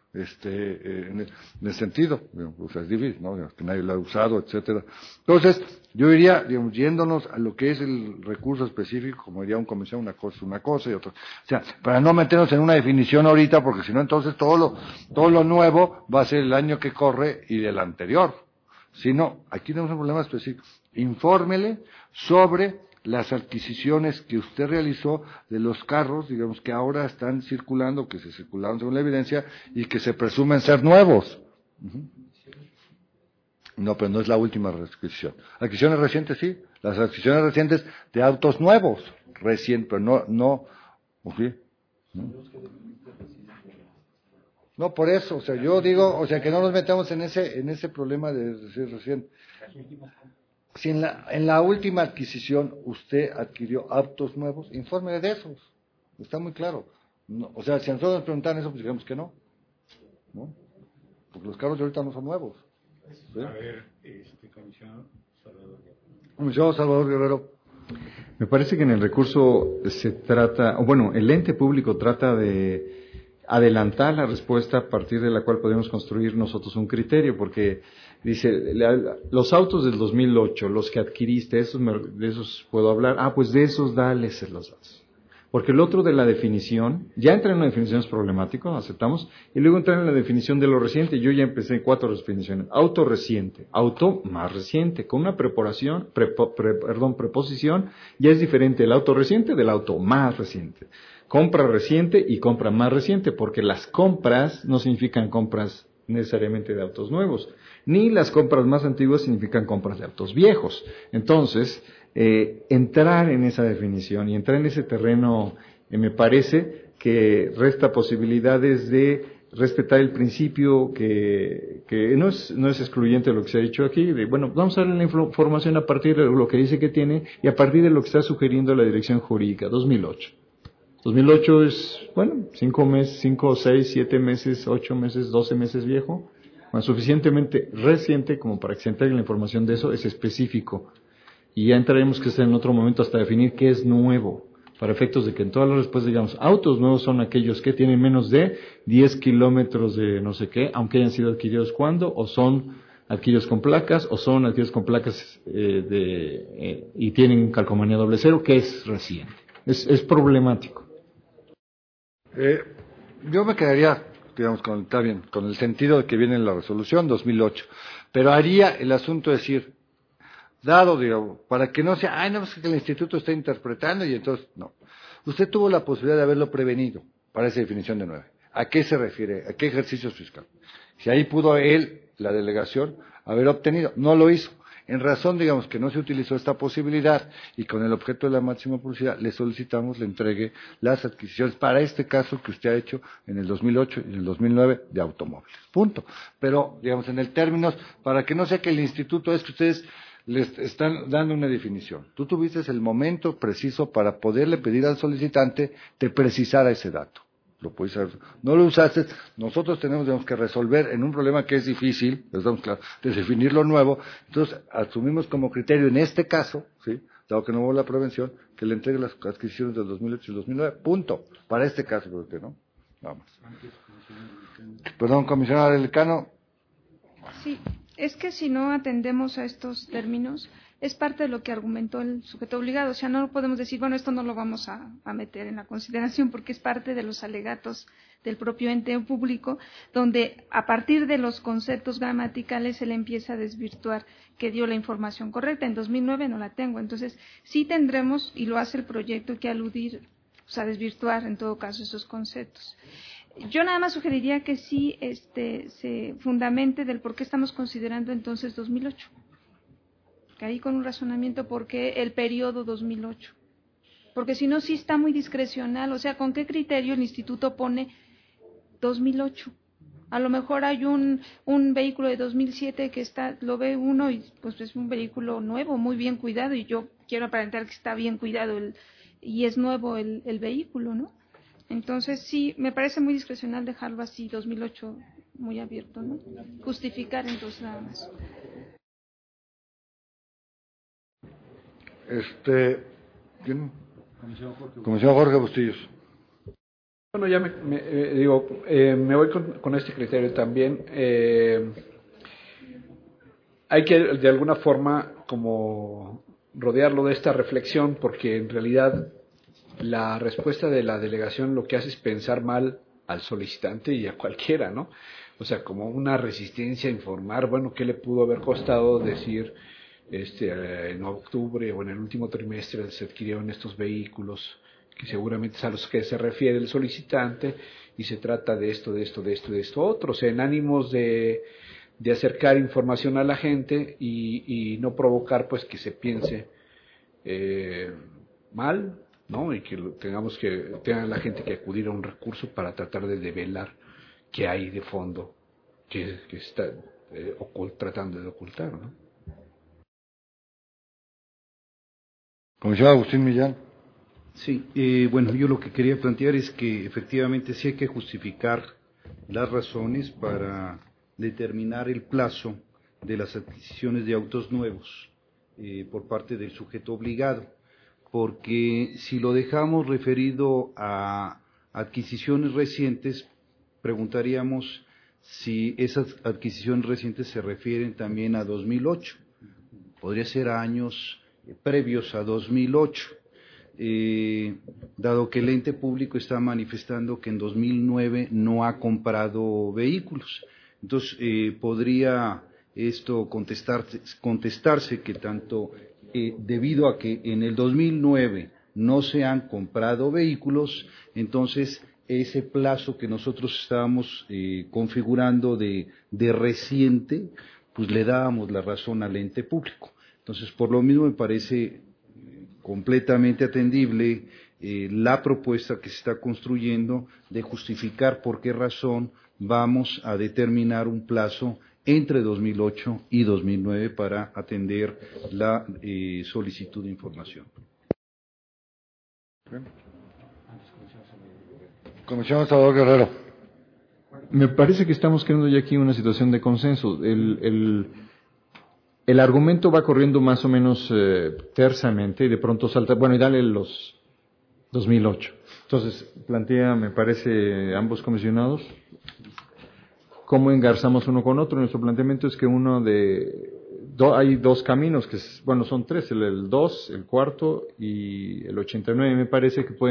En el sentido, o sea, es difícil, ¿no? Que nadie lo ha usado, etcétera. Entonces, yo diría, digamos, yéndonos a lo que es el recurso específico, como diría un comisionado, una cosa y otra. O sea, para no meternos en una definición ahorita, porque si no, entonces todo lo nuevo va a ser el año que corre y del anterior. Si no, aquí tenemos un problema específico. Infórmele sobre las adquisiciones que usted realizó de los carros, digamos, que ahora están circulando, que se circularon según la evidencia, y que se presumen ser nuevos. No, pero no es la última adquisición. Adquisiciones recientes, sí. Las adquisiciones recientes de autos nuevos, recién, pero no, ¿sí? No, por eso, o sea, yo digo, o sea, que no nos metamos en ese problema de decir recién. Si en la última adquisición usted adquirió autos nuevos, infórmele de esos. Está muy claro. No, o sea, si a nosotros nos preguntan eso, pues digamos que no. Porque los carros de ahorita no son nuevos. ¿Sí? A ver, comisionado Salvador Guerrero. Comisionado Salvador Guerrero. Me parece que en el recurso se trata, o bueno, el ente público trata de adelantar la respuesta a partir de la cual podemos construir nosotros un criterio, porque dice, los autos del 2008, los que adquiriste, de esos puedo hablar, pues de esos dales los datos. Porque el otro de la definición, ya entra en una definición es problemático, aceptamos, y luego entra en la definición de lo reciente. Yo ya empecé en 4 definiciones. Auto reciente, auto más reciente, con una preposición, ya es diferente el auto reciente del auto más reciente. Compra reciente y compra más reciente, porque las compras no significan compras necesariamente de autos nuevos, ni las compras más antiguas significan compras de autos viejos. Entonces, entrar en esa definición y entrar en ese terreno me parece que resta posibilidades de respetar el principio que no es excluyente de lo que se ha dicho aquí, de, bueno, vamos a darle la información a partir de lo que dice que tiene y a partir de lo que está sugiriendo la dirección jurídica, 2008. 2008 es, 5, 6, 7 meses, 8 meses, 12 meses viejo, suficientemente reciente como para que se entregue la información de eso, es específico. Y ya entraremos que en otro momento hasta definir qué es nuevo, para efectos de que en todas las respuestas digamos, autos nuevos son aquellos que tienen menos de 10 kilómetros de no sé qué, aunque hayan sido adquiridos cuando, o son adquiridos con placas, o son adquiridos con placas y tienen calcomanía doble cero, que es reciente. Es problemático. Yo me quedaría, digamos, con el sentido de que viene en la resolución 2008, pero haría el asunto decir, dado, digo, para que no sea, no, es que el instituto está interpretando y entonces, no. Usted tuvo la posibilidad de haberlo prevenido para esa definición de 9. ¿A qué se refiere? ¿A qué ejercicios fiscales? Si ahí pudo él, la delegación, haber obtenido, no lo hizo. En razón, digamos, que no se utilizó esta posibilidad y con el objeto de la máxima publicidad, le solicitamos le entregue las adquisiciones para este caso que usted ha hecho en el 2008 y en el 2009 de automóviles. Punto. Pero, digamos, en el términos, para que no sea que el instituto es que ustedes les están dando una definición. Tú tuviste el momento preciso para poderle pedir al solicitante te precisara ese dato. Lo puedes hacer. No lo usaste. Nosotros tenemos que resolver en un problema que es difícil, de definir lo nuevo. Entonces, asumimos como criterio en este caso, ¿sí? Dado que no hubo la prevención, que le entregue las adquisiciones del 2008 y 2009. Punto. Para este caso, porque no. Vamos. Perdón, comisionado del Decano. Sí. Es que si no atendemos a estos términos, es parte de lo que argumentó el sujeto obligado. O sea, no podemos decir, bueno, esto no lo vamos a meter en la consideración porque es parte de los alegatos del propio ente público, donde a partir de los conceptos gramaticales él empieza a desvirtuar que dio la información correcta. En 2009 no la tengo. Entonces, sí tendremos, y lo hace el proyecto, que aludir, a desvirtuar en todo caso esos conceptos. Yo nada más sugeriría que sí se fundamente del por qué estamos considerando entonces 2008. Que ahí con un razonamiento por qué el periodo 2008. Porque si no, sí está muy discrecional. O sea, ¿con qué criterio el instituto pone 2008? A lo mejor hay un vehículo de 2007 que lo ve uno y pues es un vehículo nuevo, muy bien cuidado, y yo quiero aparentar que está bien cuidado y es nuevo el vehículo, ¿no? Entonces, sí, me parece muy discrecional dejarlo así, 2008, muy abierto, ¿no? Justificar, entonces, nada más. ¿Quién? Comisionado Jorge Bustillos. Bueno, ya me voy con este criterio también. Hay que, de alguna forma, como rodearlo de esta reflexión, porque en realidad la respuesta de la delegación lo que hace es pensar mal al solicitante y a cualquiera, ¿no? O sea, como una resistencia a informar, bueno, ¿qué le pudo haber costado decir en octubre o en el último trimestre se adquirieron estos vehículos, que seguramente es a los que se refiere el solicitante, y se trata de esto otro, o sea, en ánimos de acercar información a la gente y no provocar pues que se piense mal, ¿no? Y que tenga la gente que acudir a un recurso para tratar de develar qué hay de fondo que está tratando de ocultar, ¿no? Comisionado Agustín Millán. Sí, yo lo que quería plantear es que efectivamente sí hay que justificar las razones para determinar el plazo de las adquisiciones de autos nuevos por parte del sujeto obligado. porque si lo dejamos referido a adquisiciones recientes, preguntaríamos si esas adquisiciones recientes se refieren también a 2008. Podría ser a años previos a 2008, dado que el ente público está manifestando que en 2009 no ha comprado vehículos. Entonces, podría esto contestarse que tanto debido a que en el 2009 no se han comprado vehículos, entonces ese plazo que nosotros estábamos configurando de reciente, pues le dábamos la razón al ente público. Entonces, por lo mismo me parece completamente atendible la propuesta que se está construyendo de justificar por qué razón vamos a determinar un plazo entre 2008 y 2009 para atender la solicitud de información. Comisionado Salvador Guerrero. Me parece que estamos creando ya aquí una situación de consenso. El argumento va corriendo más o menos tersamente y de pronto salta, bueno, y dale los 2008. Entonces, plantea, me parece, ambos comisionados, cómo engarzamos uno con otro. Nuestro planteamiento es que hay dos caminos, que bueno, son tres, el 2, el cuarto y el 89. Me parece que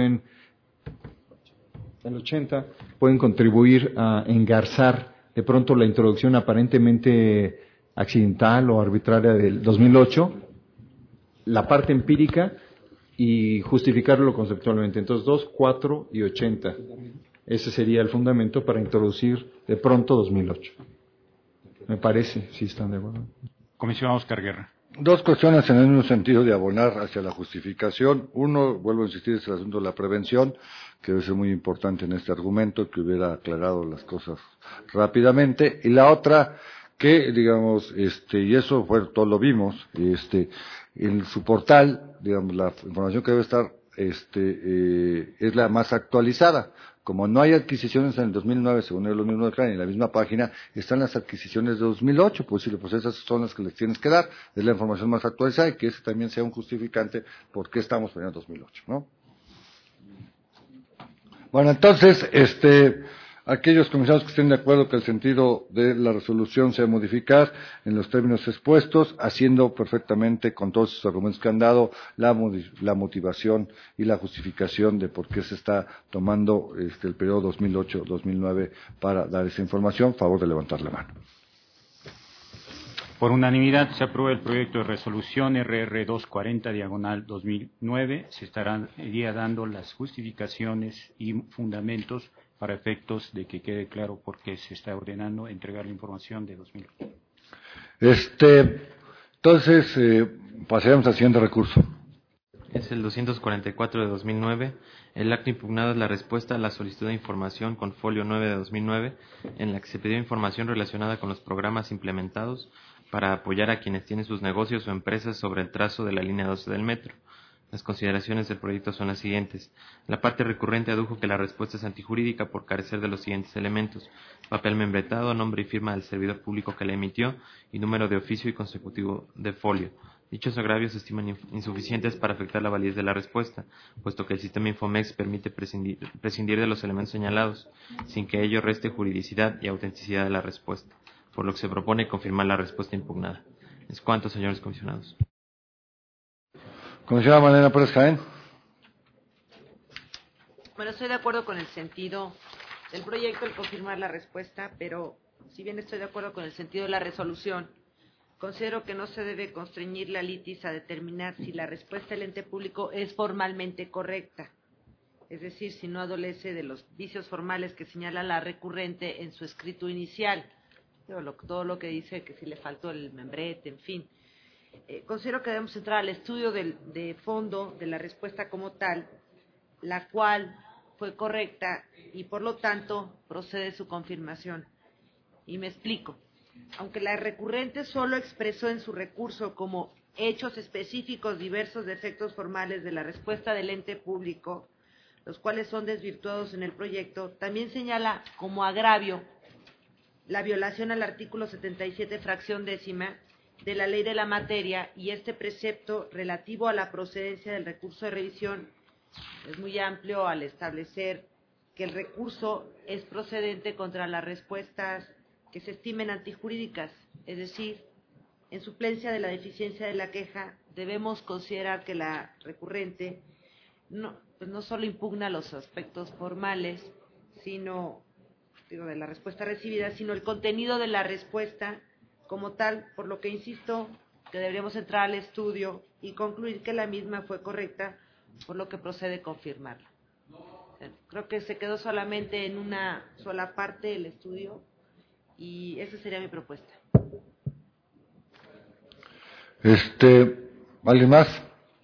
el 80, pueden contribuir a engarzar de pronto la introducción aparentemente accidental o arbitraria del 2008, la parte empírica y justificarlo conceptualmente. Entonces, 2, 4 y 80. Ese sería el fundamento para introducir de pronto 2008. Me parece, si están de acuerdo. Comisionado Oscar Guerra. Dos cuestiones en el mismo sentido de abonar hacia la justificación. Uno, vuelvo a insistir, es el asunto de la prevención, que debe ser muy importante en este argumento, que hubiera aclarado las cosas rápidamente. Y la otra, que digamos, y eso todo lo vimos, en su portal, digamos, la información que debe estar, es la más actualizada. Como no hay adquisiciones en el 2009, según los mismos declaran, en la misma página están las adquisiciones de 2008, pues esas son las que les tienes que dar, es la información más actualizada y que ese también sea un justificante por qué estamos poniendo 2008, ¿no? Bueno, entonces, aquellos comisionados que estén de acuerdo que el sentido de la resolución sea modificar en los términos expuestos, haciendo perfectamente con todos esos argumentos que han dado la motivación y la justificación de por qué se está tomando el periodo 2008-2009 para dar esa información, favor de levantar la mano. Por unanimidad se aprueba el proyecto de resolución RR 240/2009. Se estaría dando las justificaciones y fundamentos para efectos de que quede claro por qué se está ordenando entregar la información de 2008. Entonces, pasaremos al siguiente recurso. Es el 244 de 2009. El acto impugnado es la respuesta a la solicitud de información con folio 9 de 2009, en la que se pidió información relacionada con los programas implementados para apoyar a quienes tienen sus negocios o empresas sobre el trazo de la línea 12 del metro. Las consideraciones del proyecto son las siguientes. La parte recurrente adujo que la respuesta es antijurídica por carecer de los siguientes elementos: papel membretado, nombre y firma del servidor público que la emitió y número de oficio y consecutivo de folio. Dichos agravios se estiman insuficientes para afectar la validez de la respuesta, puesto que el sistema Infomex permite prescindir de los elementos señalados, sin que ello reste juridicidad y autenticidad de la respuesta, por lo que se propone confirmar la respuesta impugnada. Es cuanto, señores comisionados. Comisionada Magdalena Pérez Jaén. Bueno, estoy de acuerdo con el sentido del proyecto, el confirmar la respuesta, pero si bien estoy de acuerdo con el sentido de la resolución, considero que no se debe constreñir la litis a determinar si la respuesta del ente público es formalmente correcta, es decir, si no adolece de los vicios formales que señala la recurrente en su escrito inicial, todo lo que dice que si le faltó el membrete, en fin. Considero que debemos entrar al estudio de fondo de la respuesta como tal, la cual fue correcta y por lo tanto procede su confirmación. Y me explico. Aunque la recurrente solo expresó en su recurso como hechos específicos diversos de efectos formales de la respuesta del ente público, los cuales son desvirtuados en el proyecto, también señala como agravio la violación al artículo 77, fracción décima, de la ley de la materia, y este precepto relativo a la procedencia del recurso de revisión es muy amplio al establecer que el recurso es procedente contra las respuestas que se estimen antijurídicas, es decir, en suplencia de la deficiencia de la queja, debemos considerar que la recurrente no solo impugna los aspectos formales, sino de la respuesta recibida, sino el contenido de la respuesta como tal, por lo que insisto que deberíamos entrar al estudio y concluir que la misma fue correcta, por lo que procede confirmarla. Creo que se quedó solamente en una sola parte del estudio y esa sería mi propuesta. ¿Alguien más?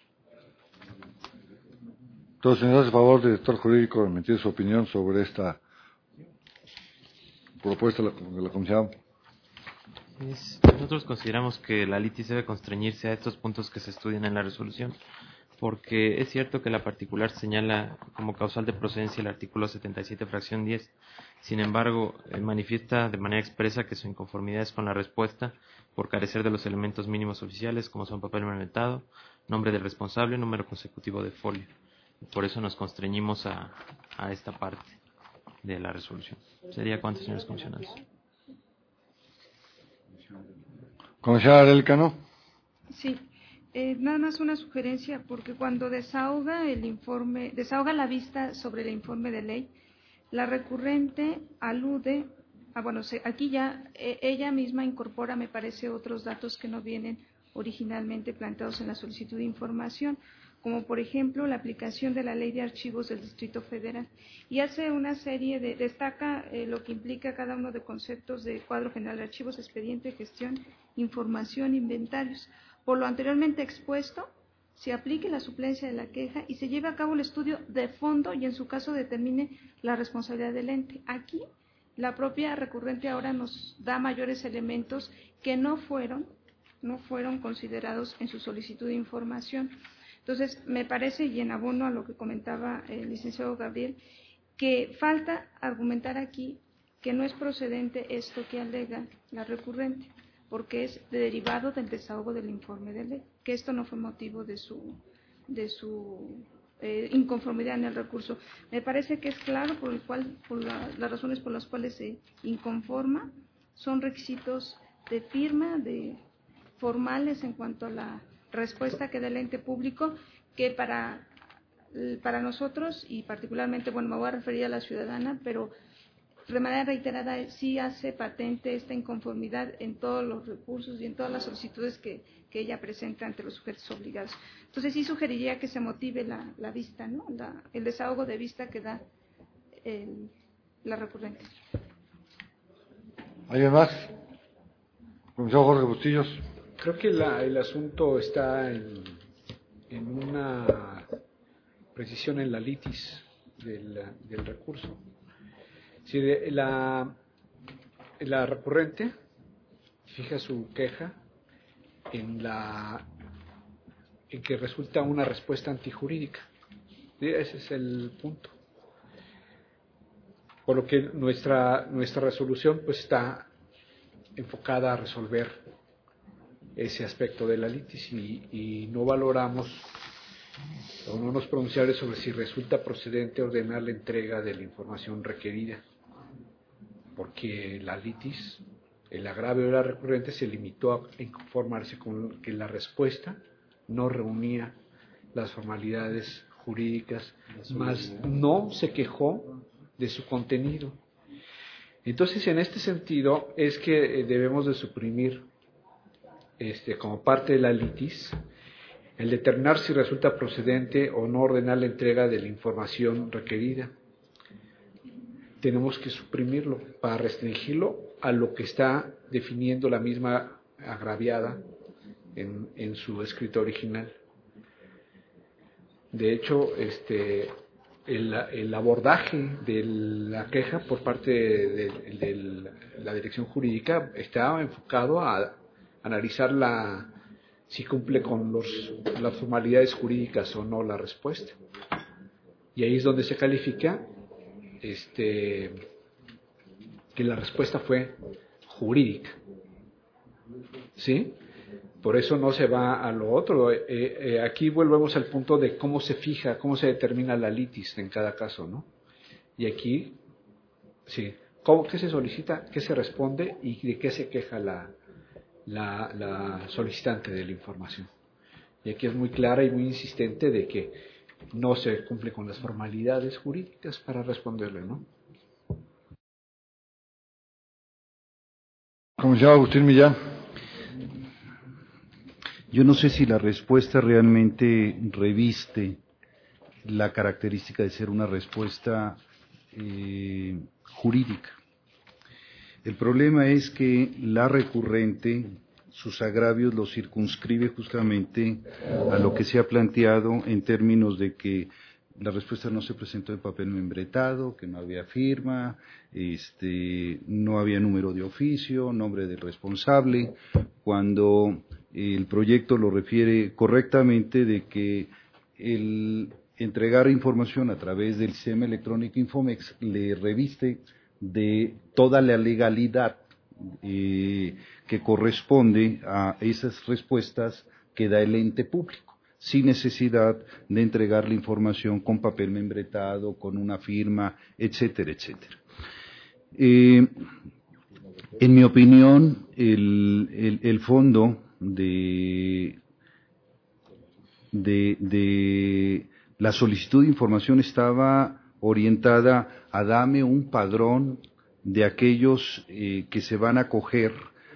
Todos señores, a favor del director jurídico de emitir su opinión sobre esta propuesta de la comisión. Nosotros consideramos que la litis debe constreñirse a estos puntos que se estudian en la resolución, porque es cierto que la particular señala como causal de procedencia el artículo 77, fracción 10. Sin embargo, manifiesta de manera expresa que su inconformidad es con la respuesta por carecer de los elementos mínimos oficiales, como son papel mandatado, nombre del responsable, número consecutivo de folio. Por eso nos constreñimos a esta parte de la resolución. ¿Sería cuánto, señores comisionados? Comisionada Arelcano. Sí, nada más una sugerencia, porque cuando desahoga la vista sobre el informe de ley, la recurrente alude aquí ya ella misma incorpora, me parece, otros datos que no vienen originalmente planteados en la solicitud de información, como por ejemplo la aplicación de la Ley de Archivos del Distrito Federal, y hace una serie destaca lo que implica cada uno de conceptos de cuadro general de archivos, expediente, gestión, información, inventarios. Por lo anteriormente expuesto, se aplique la suplencia de la queja y se lleve a cabo el estudio de fondo y en su caso determine la responsabilidad del ente. Aquí la propia recurrente ahora nos da mayores elementos que no fueron considerados en su solicitud de información. Entonces, me parece, y en abono a lo que comentaba el licenciado Gabriel, que falta argumentar aquí que no es procedente esto que alega la recurrente, porque es derivado del desahogo del informe de ley, que esto no fue motivo de su inconformidad en el recurso. Me parece que es claro las razones por las cuales se inconforma, son requisitos de firma, formales en cuanto a la respuesta que da el ente público, que para nosotros, y particularmente, me voy a referir a la ciudadana, pero de manera reiterada sí hace patente esta inconformidad en todos los recursos y en todas las solicitudes que ella presenta ante los sujetos obligados. Entonces sí sugeriría que se motive la vista, ¿no? El desahogo de vista que da la recurrente. ¿Alguien más? Comisionado Jorge Bustillos. Creo que el asunto está en una precisión en la litis del recurso. Si la recurrente fija su queja en que resulta una respuesta antijurídica. ¿Sí? Ese es el punto. Por lo que nuestra resolución pues está enfocada a resolver ese aspecto de la litis y no valoramos o no nos pronunciaremos sobre si resulta procedente ordenar la entrega de la información requerida, porque la litis, el agravio de la recurrente se limitó a inconformarse con que la respuesta no reunía las formalidades jurídicas, más no se quejó de su contenido. Entonces, en este sentido, es que debemos de suprimir, como parte de la litis, el determinar si resulta procedente o no ordenar la entrega de la información requerida. Tenemos que suprimirlo para restringirlo a lo que está definiendo la misma agraviada en su escrito original. De hecho, el abordaje de la queja por parte de la dirección jurídica está enfocado a analizar si cumple con las formalidades jurídicas o no la respuesta. Y ahí es donde se califica que la respuesta fue jurídica. ¿Sí? por eso no se va a lo otro. Aquí volvemos al punto de cómo se fija, cómo se determina la litis en cada caso, ¿no? Y aquí, sí, ¿qué se solicita, qué se responde y de qué se queja la solicitante de la información? Y aquí es muy clara y muy insistente de que no se cumple con las formalidades jurídicas para responderle, ¿no? Comisionado Agustín Millán. Yo no sé si la respuesta realmente reviste la característica de ser una respuesta jurídica. El problema es que la recurrente, sus agravios los circunscribe justamente a lo que se ha planteado en términos de que la respuesta no se presentó en papel membretado, que no había firma, no había número de oficio, nombre del responsable, cuando el proyecto lo refiere correctamente de que el entregar información a través del sistema electrónico Infomex le reviste de toda la legalidad que corresponde a esas respuestas que da el ente público, sin necesidad de entregar la información con papel membretado, con una firma, etcétera, etcétera. En mi opinión, el fondo de la solicitud de información estaba orientada a dame un padrón de aquellos que se van a acoger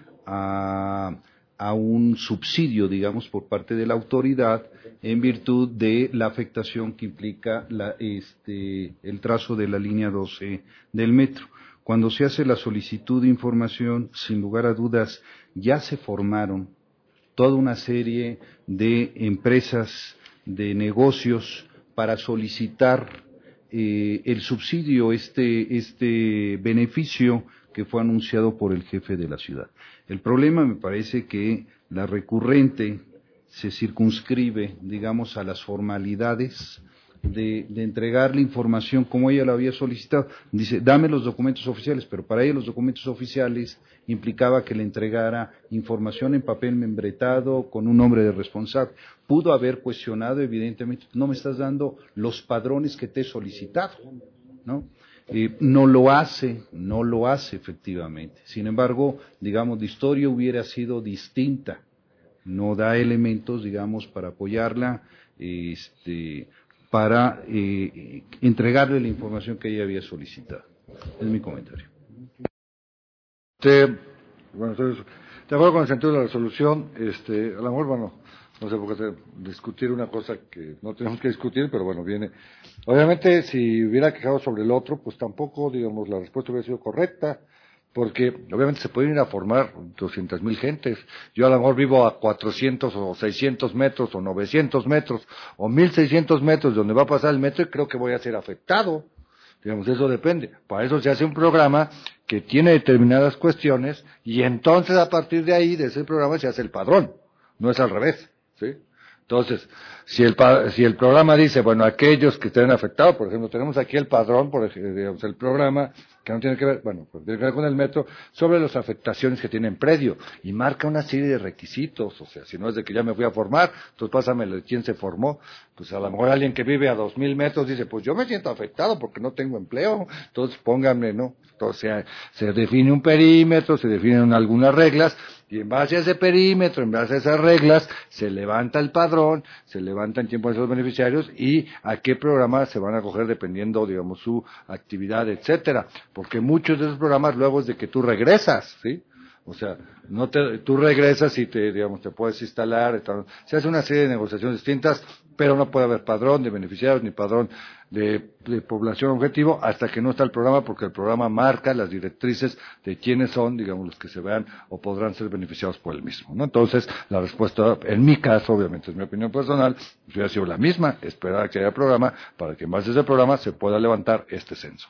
a un subsidio, digamos, por parte de la autoridad en virtud de la afectación que implica el trazo de la línea 12 del metro. Cuando se hace la solicitud de información, sin lugar a dudas, ya se formaron toda una serie de empresas, de negocios para solicitar el subsidio, este beneficio que fue anunciado por el jefe de la ciudad. El problema me parece que la recurrente se circunscribe, digamos, a las formalidades de entregar la información como ella lo había solicitado. Dice, dame los documentos oficiales, pero para ella los documentos oficiales implicaba que le entregara información en papel membretado con un nombre de responsable. Pudo haber cuestionado, evidentemente, no me estás dando los padrones que te he solicitado, ¿no? No lo hace efectivamente. Sin embargo, digamos, la historia hubiera sido distinta. No da elementos, digamos, para apoyarla, para entregarle la información que ella había solicitado. Es mi comentario. Bueno, entonces, de acuerdo con el sentido de la resolución, a lo mejor, bueno, no sé por qué discutir una cosa que no tenemos que discutir, pero bueno, viene. Obviamente, si hubiera quejado sobre el otro, pues tampoco, digamos, la respuesta hubiera sido correcta, porque obviamente se pueden ir a formar 200,000 gentes. Yo a lo mejor vivo a 400 o 600 metros o 900 metros o 1,600 metros donde va a pasar el metro y creo que voy a ser afectado. Digamos, eso depende. Para eso se hace un programa que tiene determinadas cuestiones y entonces a partir de ahí, de ese programa, se hace el padrón. No es al revés, ¿sí? Entonces, si el programa dice, bueno, aquellos que estén afectados, por ejemplo, tenemos aquí el padrón, por ejemplo, digamos, el programa, que no tiene que ver, bueno, pues tiene que ver con el metro, sobre las afectaciones que tienen predio, y marca una serie de requisitos, o sea, si no es de que ya me fui a formar, entonces pásame quién se formó, pues a lo mejor alguien que vive a 2,000 metros dice, pues yo me siento afectado porque no tengo empleo, entonces pónganme, ¿no? Entonces se define un perímetro, se definen algunas reglas, y en base a ese perímetro, en base a esas reglas, se levanta el padrón, se levantan tiempos de esos beneficiarios y a qué programas se van a acoger dependiendo, digamos, su actividad, etcétera. Porque muchos de esos programas luego es de que tú regresas, ¿sí? O sea, tú regresas y te puedes instalar, se hace una serie de negociaciones distintas, pero no puede haber padrón de beneficiarios ni padrón de población objetivo hasta que no está el programa, porque el programa marca las directrices de quiénes son, digamos, los que se vean o podrán ser beneficiados por el mismo, ¿no? Entonces, la respuesta, en mi caso, obviamente es mi opinión personal, hubiera sido la misma, esperar a que haya programa para que en base a ese programa se pueda levantar este censo.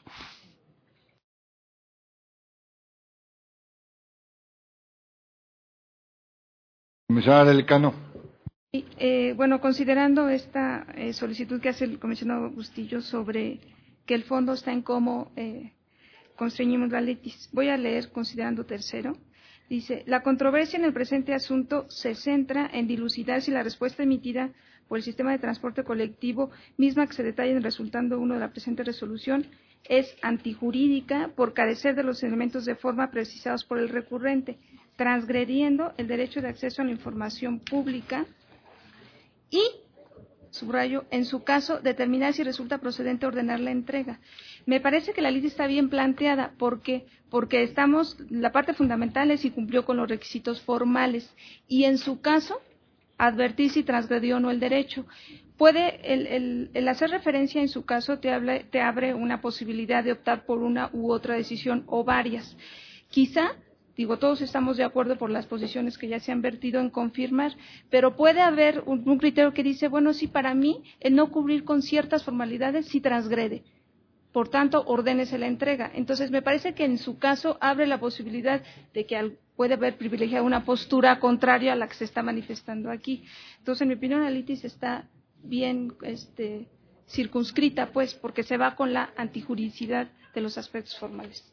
Comisionada Delicano. Bueno, considerando esta solicitud que hace el comisionado Bustillo sobre que el fondo está en cómo constreñimos la litis, voy a leer considerando tercero. Dice, la controversia en el presente asunto se centra en dilucidar si la respuesta emitida por el sistema de transporte colectivo, misma que se detalla en el resultando 1 de la presente resolución, es antijurídica por carecer de los elementos de forma precisados por el recurrente, transgrediendo el derecho de acceso a la información pública y, subrayo, en su caso, determinar si resulta procedente ordenar la entrega. Me parece que la ley está bien planteada. ¿Por qué? Porque la parte fundamental es si cumplió con los requisitos formales y, en su caso, advertir si transgredió o no el derecho. Puede, el hacer referencia en su caso te abre una posibilidad de optar por una u otra decisión o varias. Quizá, todos estamos de acuerdo por las posiciones que ya se han vertido en confirmar, pero puede haber un criterio que dice, bueno, sí, para mí, el no cubrir con ciertas formalidades sí transgrede. Por tanto, ordénese la entrega. Entonces, me parece que en su caso abre la posibilidad de que puede haber privilegiado una postura contraria a la que se está manifestando aquí. Entonces, en mi opinión, la litis está bien circunscrita, pues, porque se va con la antijuridicidad de los aspectos formales.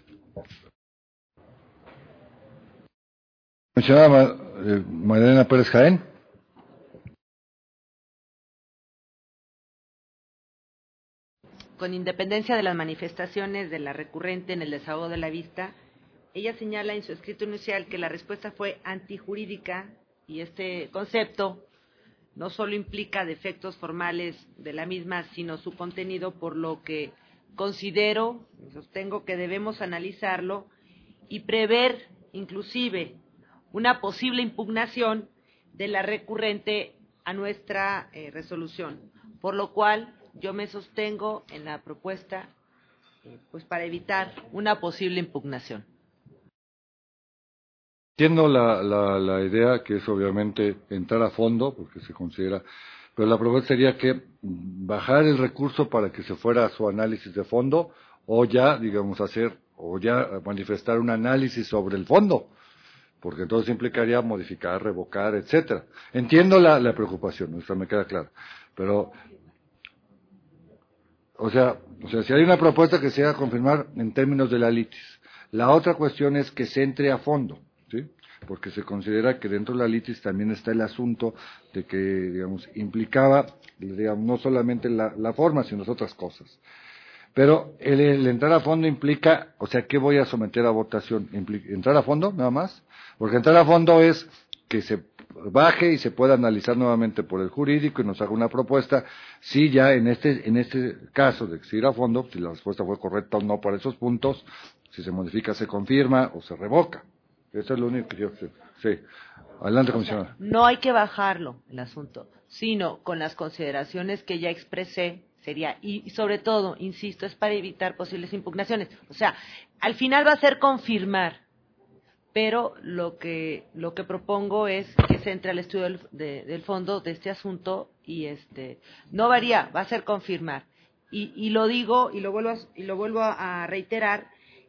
Comisionada Magdalena Pérez Jaén. Con independencia de las manifestaciones de la recurrente en el desahogo de la vista, ella señala en su escrito inicial que la respuesta fue antijurídica y este concepto no solo implica defectos formales de la misma, sino su contenido, por lo que considero, sostengo que debemos analizarlo y prever inclusive una posible impugnación de la recurrente a nuestra resolución, por lo cual yo me sostengo en la propuesta pues para evitar una posible impugnación. Entiendo la idea, que es obviamente entrar a fondo, porque se considera, pero la propuesta sería que bajar el recurso para que se fuera a su análisis de fondo, o ya, manifestar un análisis sobre el fondo, porque entonces implicaría modificar, revocar, etcétera. Entiendo la preocupación, eso me queda claro, pero o sea, si hay una propuesta que se haga confirmar en términos de la litis, la otra cuestión es que se entre a fondo, ¿sí? Porque se considera que dentro de la litis también está el asunto de que, implicaba, no solamente la forma, sino otras cosas. Pero el entrar a fondo implica, ¿qué voy a someter a votación? ¿Entrar a fondo, nada más? Porque entrar a fondo es que se baje y se pueda analizar nuevamente por el jurídico y nos haga una propuesta, si ya en este caso de ir a fondo, si la respuesta fue correcta o no para esos puntos, si se modifica, se confirma o se revoca. Eso es lo único que yo sé. Sí. Adelante, comisionada. No hay que bajarlo, el asunto, sino con las consideraciones que ya expresé, sería, y sobre todo, insisto, es para evitar posibles impugnaciones. O sea, al final va a ser confirmar, pero lo que propongo es que se entre al estudio del fondo de este asunto y no varía, va a ser confirmar. Y lo digo y lo vuelvo a reiterar,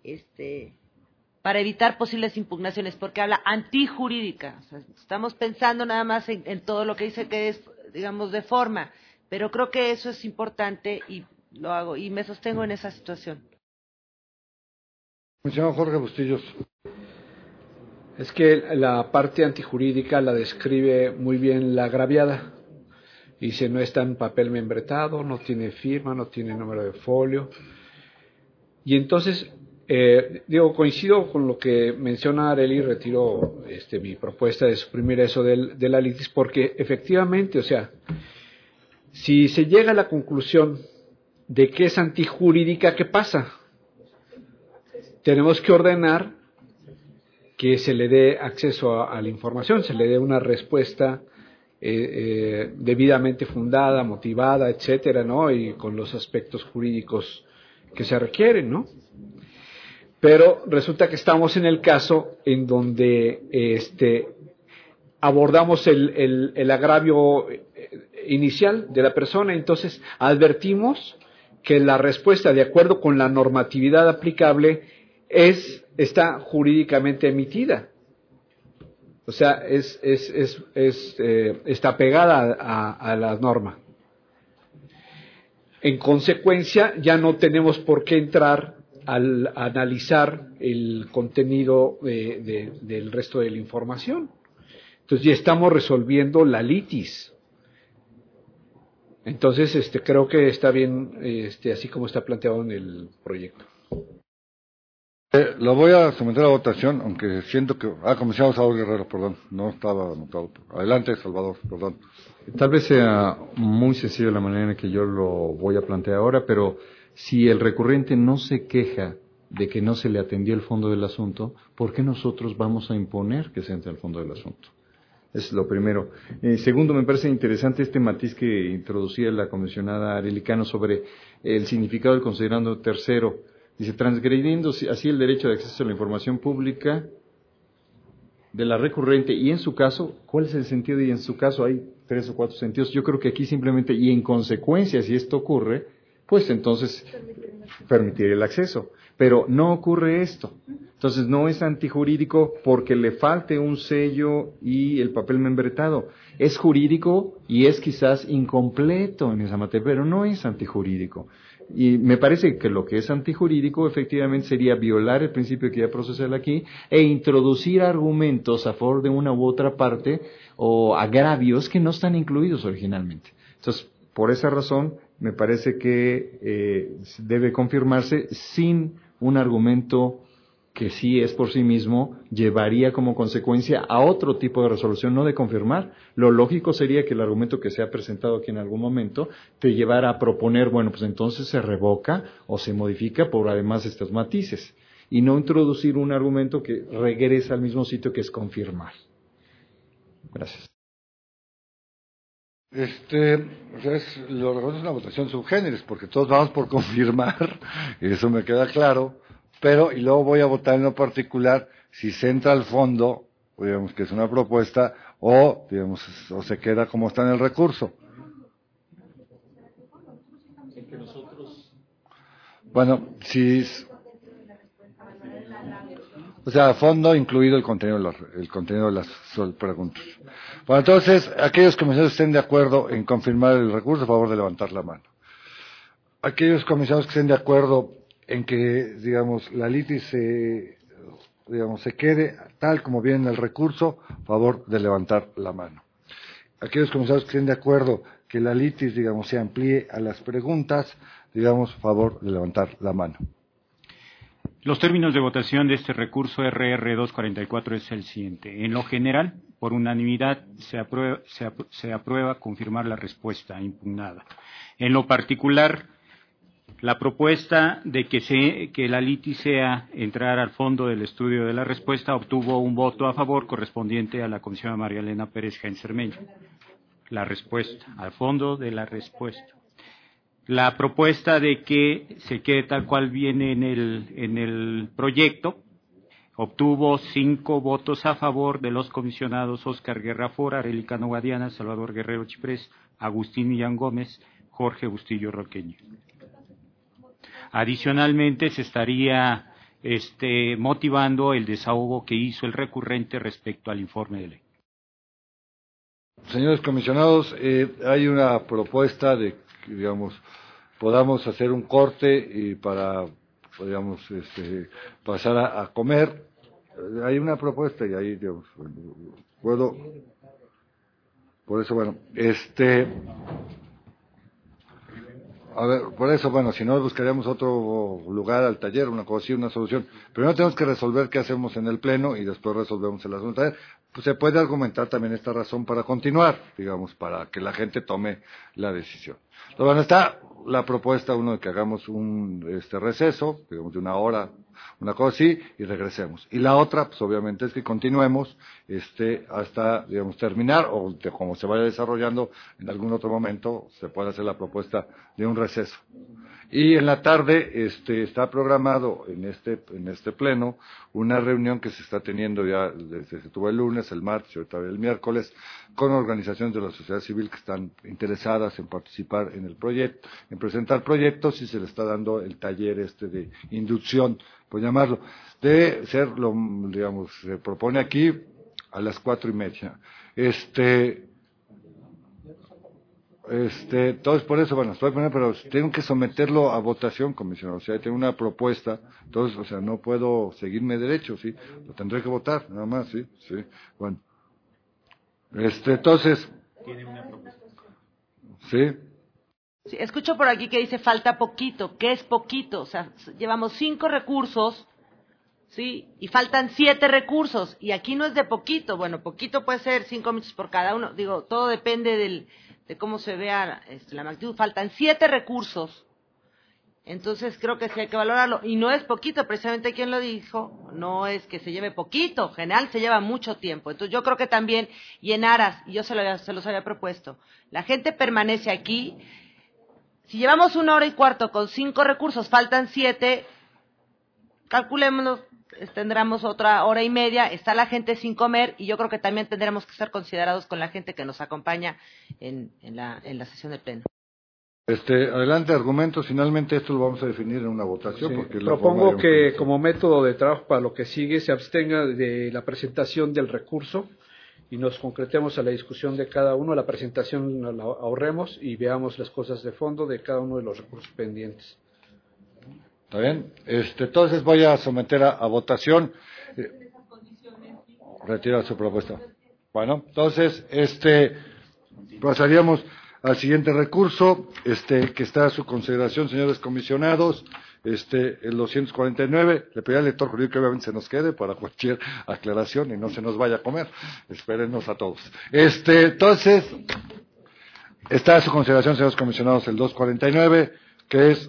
para evitar posibles impugnaciones, porque habla antijurídica. O sea, estamos pensando nada más en todo lo que dice que es, de forma, pero creo que eso es importante y lo hago y me sostengo en esa situación. Comisionado Jorge Bustillos. Es que la parte antijurídica la describe muy bien la agraviada. Dice, no está en papel membretado, no tiene firma, no tiene número de folio. Y entonces, coincido con lo que menciona Arely, retiro mi propuesta de suprimir eso de la litis, porque efectivamente, si se llega a la conclusión de que es antijurídica, ¿qué pasa? Tenemos que ordenar que se le dé acceso a la información, se le dé una respuesta debidamente fundada, motivada, etcétera, ¿no? Y con los aspectos jurídicos que se requieren, ¿no? Pero resulta que estamos en el caso en donde abordamos el agravio inicial de la persona, entonces advertimos que la respuesta, de acuerdo con la normatividad aplicable, está jurídicamente emitida. O sea, está pegada a la norma. En consecuencia, ya no tenemos por qué entrar al analizar el contenido del resto de la información. Entonces ya estamos resolviendo la litis. Entonces, creo que está bien, así como está planteado en el proyecto. Lo voy a someter a votación, aunque siento que... comisionado Salvador Guerrero, perdón, no estaba anotado. Adelante, Salvador, perdón. Tal vez sea muy sencillo la manera en que yo lo voy a plantear ahora, pero si el recurrente no se queja de que no se le atendió el fondo del asunto, ¿por qué nosotros vamos a imponer que se entre al fondo del asunto? Es lo primero. Segundo, me parece interesante este matiz que introducía la comisionada Arelicano sobre el significado del considerando tercero. Dice, transgrediendo así el derecho de acceso a la información pública de la recurrente, y en su caso, ¿cuál es el sentido? Y en su caso hay 3 o 4 sentidos. Yo creo que aquí simplemente, y en consecuencia, si esto ocurre, pues entonces permitir el acceso. Pero no ocurre esto. Entonces no es antijurídico porque le falte un sello y el papel membretado. Es jurídico y es quizás incompleto en esa materia, pero no es antijurídico. Y me parece que lo que es antijurídico efectivamente sería violar el principio que ya procesal aquí e introducir argumentos a favor de una u otra parte o agravios que no están incluidos originalmente. Entonces, por esa razón, me parece que debe confirmarse sin un argumento que sí es por sí mismo, llevaría como consecuencia a otro tipo de resolución, no de confirmar. Lo lógico sería que el argumento que se ha presentado aquí en algún momento te llevara a proponer, bueno, pues entonces se revoca o se modifica por además estos matices, y no introducir un argumento que regresa al mismo sitio, que es confirmar. Gracias. Lo reconozco, es una votación subgéneres, porque todos vamos por confirmar, eso me queda claro, pero, y luego voy a votar en lo particular, si se entra al fondo, digamos que es una propuesta, o, digamos, o se queda como está en el recurso. Bueno, si... O sea, a fondo incluido el contenido de las preguntas. Bueno, entonces, aquellos comisionados que estén de acuerdo en confirmar el recurso, a favor de levantar la mano. Aquellos comisionados que estén de acuerdo en que, digamos, la litis se quede tal como viene el recurso, a favor de levantar la mano. Aquellos comisionados que estén de acuerdo que la litis, digamos, se amplíe a las preguntas, digamos, a favor de levantar la mano. Los términos de votación de este recurso RR 244 es el siguiente. En lo general, por unanimidad, se aprueba confirmar la respuesta impugnada. En lo particular, la propuesta de que la litis sea entrar al fondo del estudio de la respuesta obtuvo un voto a favor correspondiente a la comisionada María Elena Pérez Jaén Cermeño. La respuesta, al fondo de la respuesta. La propuesta de que se quede tal cual viene en el proyecto obtuvo 5 votos a favor de los comisionados Óscar Guerra Fora, Arelicano Guadiana, Salvador Guerrero Chiprés, Agustín Millán Gómez, Jorge Bustillo Roqueño. Adicionalmente, se estaría motivando el desahogo que hizo el recurrente respecto al informe de ley. Señores comisionados, hay una propuesta de que, digamos, podamos hacer un corte y para, digamos, pasar a comer. Hay una propuesta y ahí, digamos, puedo. Por eso, bueno, a ver, por eso, bueno, si no buscaríamos otro lugar al taller, una cosa así, una solución. Primero tenemos que resolver qué hacemos en el pleno y después resolvemos el asunto del taller. Pues se puede argumentar también esta razón para continuar, digamos, para que la gente tome la decisión. Entonces, bueno, está la propuesta, uno, de que hagamos un receso, digamos, de 1 hora, una cosa así, y regresemos. Y la otra, pues obviamente, es que continuemos hasta, digamos, terminar, o como se vaya desarrollando en algún otro momento, se puede hacer la propuesta de un receso. Y en la tarde está programado en este pleno una reunión que se está teniendo ya, se tuvo el lunes, el martes y ahorita el miércoles, con organizaciones de la sociedad civil que están interesadas en participar en el proyecto, en presentar proyectos, y se le está dando el taller de inducción, por llamarlo. Debe ser, digamos, se propone aquí a las 4:30. Entonces por eso, bueno, estoy poniendo, pero tengo que someterlo a votación, comisionado. O sea, tengo una propuesta, entonces, o sea, no puedo seguirme derecho, sí, lo tendré que votar, nada más, sí, bueno. Entonces. Tiene una propuesta. Sí. Sí, escucho por aquí que dice falta poquito. ¿Qué es poquito? O sea, llevamos 5 recursos, ¿sí? Y faltan 7 recursos. Y aquí no es de poquito. Bueno, poquito puede ser 5 minutos por cada uno. Digo, todo depende de cómo se vea la magnitud. Faltan 7 recursos. Entonces creo que sí hay que valorarlo. Y no es poquito, precisamente quien lo dijo, no es que se lleve poquito, en general se lleva mucho tiempo. Entonces yo creo que también, y en aras, y yo se los había propuesto, la gente permanece aquí. Si llevamos 1 hora y cuarto con 5 recursos, faltan 7, calculémonos, tendremos otra hora y media, está la gente sin comer, y yo creo que también tendremos que ser considerados con la gente que nos acompaña en la sesión del Pleno. Adelante, argumentos. Finalmente esto lo vamos a definir en una votación. Sí, Porque propongo que como método de trabajo para lo que sigue se abstenga de la presentación del recurso y nos concretemos a la discusión de cada uno. La presentación la ahorremos y veamos las cosas de fondo de cada uno de los recursos pendientes. ¿Está bien? Entonces voy a someter a votación. Retira su propuesta. Bueno, entonces, pasaríamos al siguiente recurso, que está a su consideración, señores comisionados, el 249. Le pedí al lector jurídico que obviamente se nos quede para cualquier aclaración y no se nos vaya a comer. Espérenos a todos. Entonces, está a su consideración, señores comisionados, el 249, que es,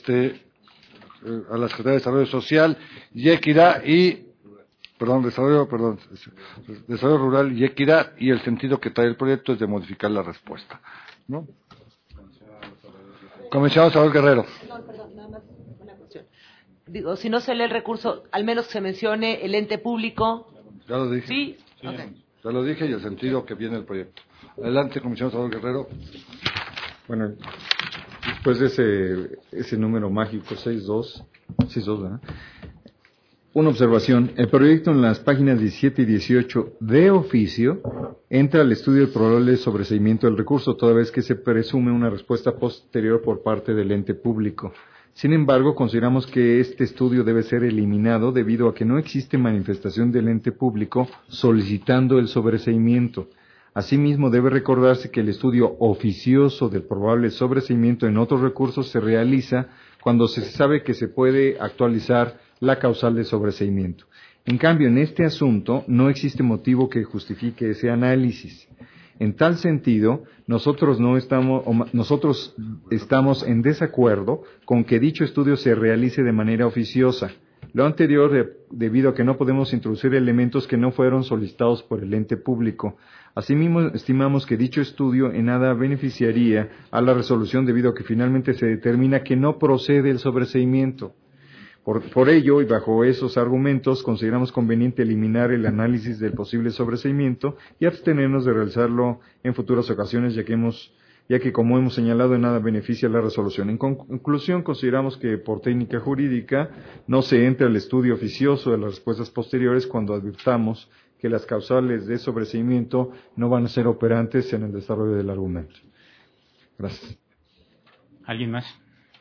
a la Secretaría de Desarrollo Social y Equidad Desarrollo Rural y Equidad, y el sentido que trae el proyecto es de modificar la respuesta, ¿no? Comisionado Salvador Guerrero. No, perdón, nada más una cuestión. Digo, si no se lee el recurso, al menos se mencione el ente público. Ya lo dije. Sí, okay. Ya lo dije, y el sentido que viene el proyecto. Adelante, comisionado Salvador Guerrero. Bueno, después de ese número mágico, 62, ¿verdad? Una observación. El proyecto en las páginas 17 y 18 de oficio entra al estudio del probable sobreseimiento del recurso, toda vez que se presume una respuesta posterior por parte del ente público. Sin embargo, consideramos que este estudio debe ser eliminado debido a que no existe manifestación del ente público solicitando el sobreseimiento. Asimismo, debe recordarse que el estudio oficioso del probable sobreseimiento en otros recursos se realiza cuando se sabe que se puede actualizar la causal de sobreseimiento. En cambio, en este asunto no existe motivo que justifique ese análisis. En tal sentido, nosotros estamos en desacuerdo con que dicho estudio se realice de manera oficiosa. Lo anterior debido a que no podemos introducir elementos que no fueron solicitados por el ente público. Asimismo, estimamos que dicho estudio en nada beneficiaría a la resolución debido a que finalmente se determina que no procede el sobreseimiento. Por ello, y bajo esos argumentos, consideramos conveniente eliminar el análisis del posible sobreseimiento y abstenernos de realizarlo en futuras ocasiones, ya que como hemos señalado, en nada beneficia la resolución. En conclusión, consideramos que por técnica jurídica no se entra al estudio oficioso de las respuestas posteriores cuando advirtamos que las causales de sobreseimiento no van a ser operantes en el desarrollo del argumento. Gracias. ¿Alguien más?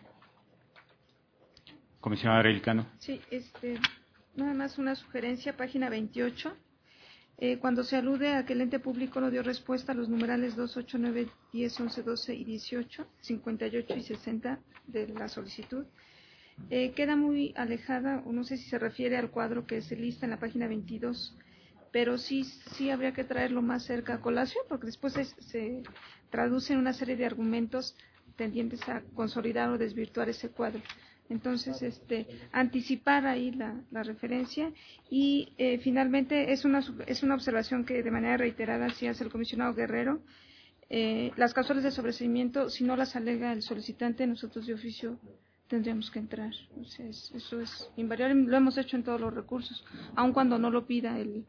Comisionada Arellano. Sí, nada más una sugerencia, página 28. Cuando se alude a que el ente público no dio respuesta a los numerales 2, 8, 9, 10, 11, 12 y 18, 58 y 60 de la solicitud, queda muy alejada, o no sé si se refiere al cuadro que se lista en la página 22, pero sí habría que traerlo más cerca a colación, porque después se traducen una serie de argumentos tendientes a consolidar o desvirtuar ese cuadro. Entonces, anticipar ahí la referencia y finalmente es una observación que de manera reiterada sí hace el comisionado Guerrero. Las causales de sobreseimiento, si no las alega el solicitante, nosotros de oficio tendríamos que entrar. O sea, eso es invariable, lo hemos hecho en todos los recursos, aun cuando no lo pida el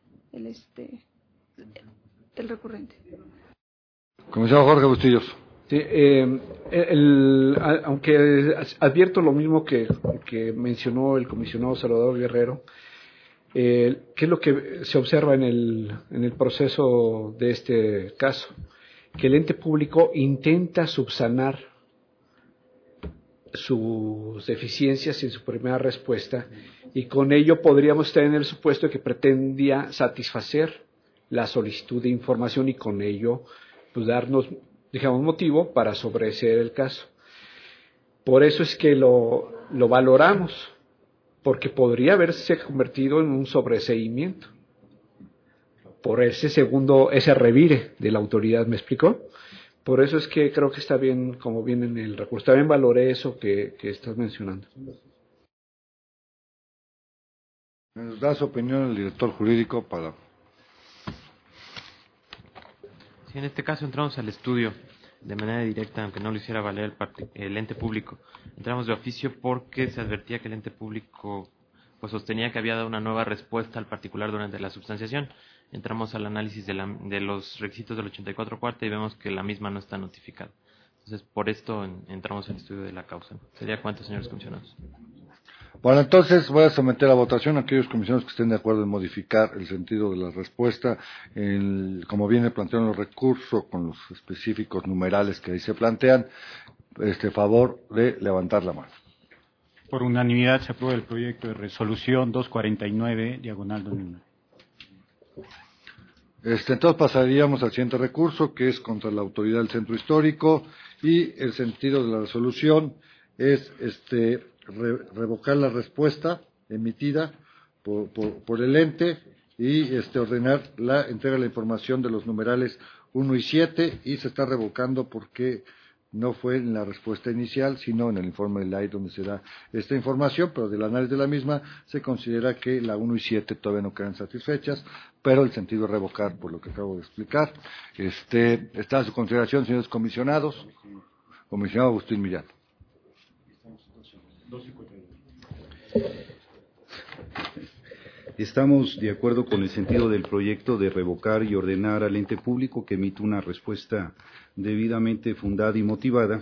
recurrente. Comisionado Jorge Bustillos. Sí, aunque advierto lo mismo que mencionó el comisionado Salvador Guerrero, ¿qué es lo que se observa en el proceso de este caso? que el ente público intenta subsanar sus deficiencias en su primera respuesta y con ello podríamos tener el supuesto de que pretendía satisfacer la solicitud de información y con ello pues darnos, digamos, motivo para sobreseer el caso. Por eso es que lo valoramos, porque podría haberse convertido en un sobreseimiento por ese revire de la autoridad, ¿me explicó? Por eso es que creo que está bien como viene en el recurso. También valoré eso que estás mencionando. Nos da su opinión el director jurídico para... Sí, en este caso entramos al estudio de manera directa, aunque no lo hiciera valer el ente público. Entramos de oficio porque se advertía que el ente público pues sostenía que había dado una nueva respuesta al particular durante la substanciación. Entramos al análisis de los requisitos del 84 cuarta y vemos que la misma no está notificada. Entonces, por esto entramos al estudio de la causa. ¿Sería cuánto, señores comisionados? Bueno, entonces voy a someter a votación a aquellos comisionados que estén de acuerdo en modificar el sentido de la respuesta, como viene planteado en los recursos, con los específicos numerales que ahí se plantean, favor de levantar la mano. Por unanimidad se aprueba el proyecto de resolución 249, diagonal 2009. Entonces pasaríamos al siguiente recurso, que es contra la autoridad del centro histórico, y el sentido de la resolución es revocar la respuesta emitida por el ente y ordenar la entrega de la información de los numerales 1 y 7, y se está revocando porque no fue en la respuesta inicial, sino en el informe de la ley donde se da esta información, pero del análisis de la misma se considera que la 1 y 7 todavía no quedan satisfechas, pero el sentido es revocar, por lo que acabo de explicar. Está a su consideración, señores comisionados. Comisionado Agustín Millán. Estamos de acuerdo con el sentido del proyecto de revocar y ordenar al ente público que emita una respuesta debidamente fundada y motivada,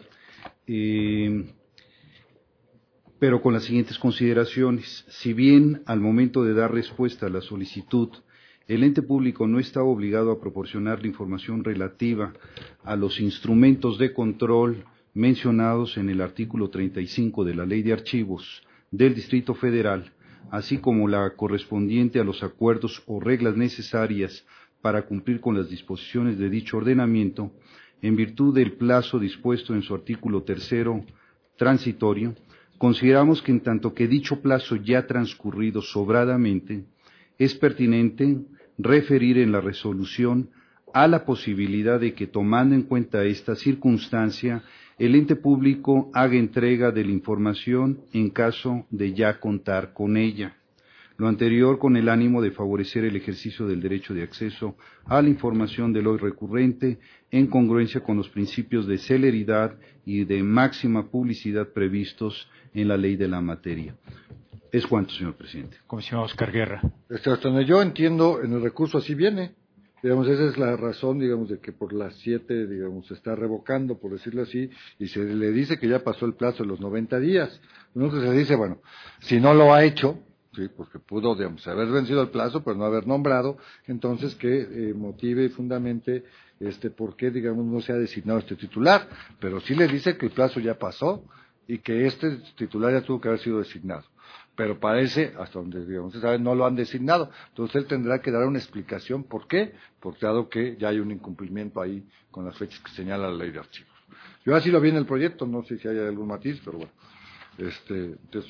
pero con las siguientes consideraciones. Si bien al momento de dar respuesta a la solicitud, el ente público no está obligado a proporcionar la información relativa a los instrumentos de control mencionados en el artículo 35 de la Ley de Archivos del Distrito Federal, así como la correspondiente a los acuerdos o reglas necesarias para cumplir con las disposiciones de dicho ordenamiento, en virtud del plazo dispuesto en su artículo 3 transitorio, consideramos que en tanto que dicho plazo ya ha transcurrido sobradamente, es pertinente referir en la resolución a la posibilidad de que, tomando en cuenta esta circunstancia, el ente público haga entrega de la información en caso de ya contar con ella. Lo anterior con el ánimo de favorecer el ejercicio del derecho de acceso a la información del hoy recurrente en congruencia con los principios de celeridad y de máxima publicidad previstos en la ley de la materia. Es cuanto, señor presidente. Comisionado Oscar Guerra. Hasta donde yo entiendo, en el recurso así viene. Digamos, esa es la razón, digamos, de que por las 7, digamos, se está revocando, por decirlo así, y se le dice que ya pasó el plazo de los 90 días. Entonces se dice, bueno, si no lo ha hecho, sí, porque pudo, digamos, haber vencido el plazo, pero no haber nombrado, entonces que motive y fundamente por qué, digamos, no se ha designado este titular, pero sí le dice que el plazo ya pasó y que este titular ya tuvo que haber sido designado. Pero parece, hasta donde digamos se sabe, no lo han designado. Entonces él tendrá que dar una explicación por qué, porque dado que ya hay un incumplimiento ahí con las fechas que señala la ley de archivos. Yo así lo vi en el proyecto, no sé si hay algún matiz, pero bueno. Entonces.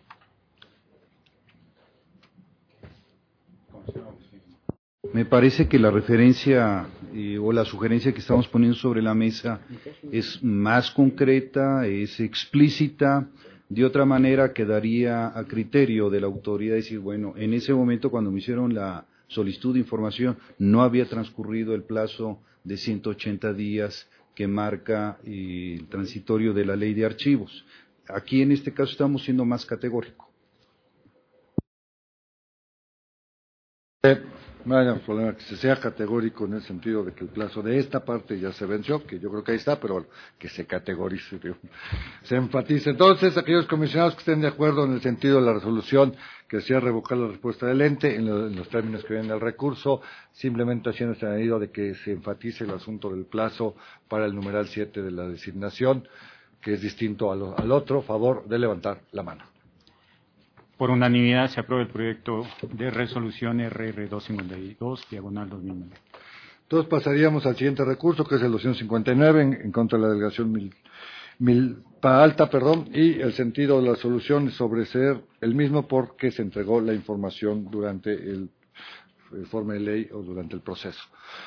Me parece que la referencia o la sugerencia que estamos poniendo sobre la mesa es más concreta, es explícita. De otra manera quedaría a criterio de la autoridad decir, bueno, en ese momento cuando me hicieron la solicitud de información no había transcurrido el plazo de 180 días que marca el transitorio de la ley de archivos. Aquí en este caso estamos siendo más categóricos. No hay problema que se sea categórico en el sentido de que el plazo de esta parte ya se venció, que yo creo que ahí está, pero bueno, que se categorice, digo, se enfatice. Entonces, aquellos comisionados que estén de acuerdo en el sentido de la resolución que sea revocar la respuesta del ente en los términos que viene el recurso, simplemente haciendo este añadido de que se enfatice el asunto del plazo para el numeral 7 de la designación, que es distinto al otro, favor de levantar la mano. Por unanimidad se aprueba el proyecto de resolución RR 252, diagonal 2009. Entonces pasaríamos al siguiente recurso, que es el 259, en contra de la delegación Milpa Alta, y el sentido de la solución es sobre ser el mismo porque se entregó la información durante el informe de ley o durante el proceso.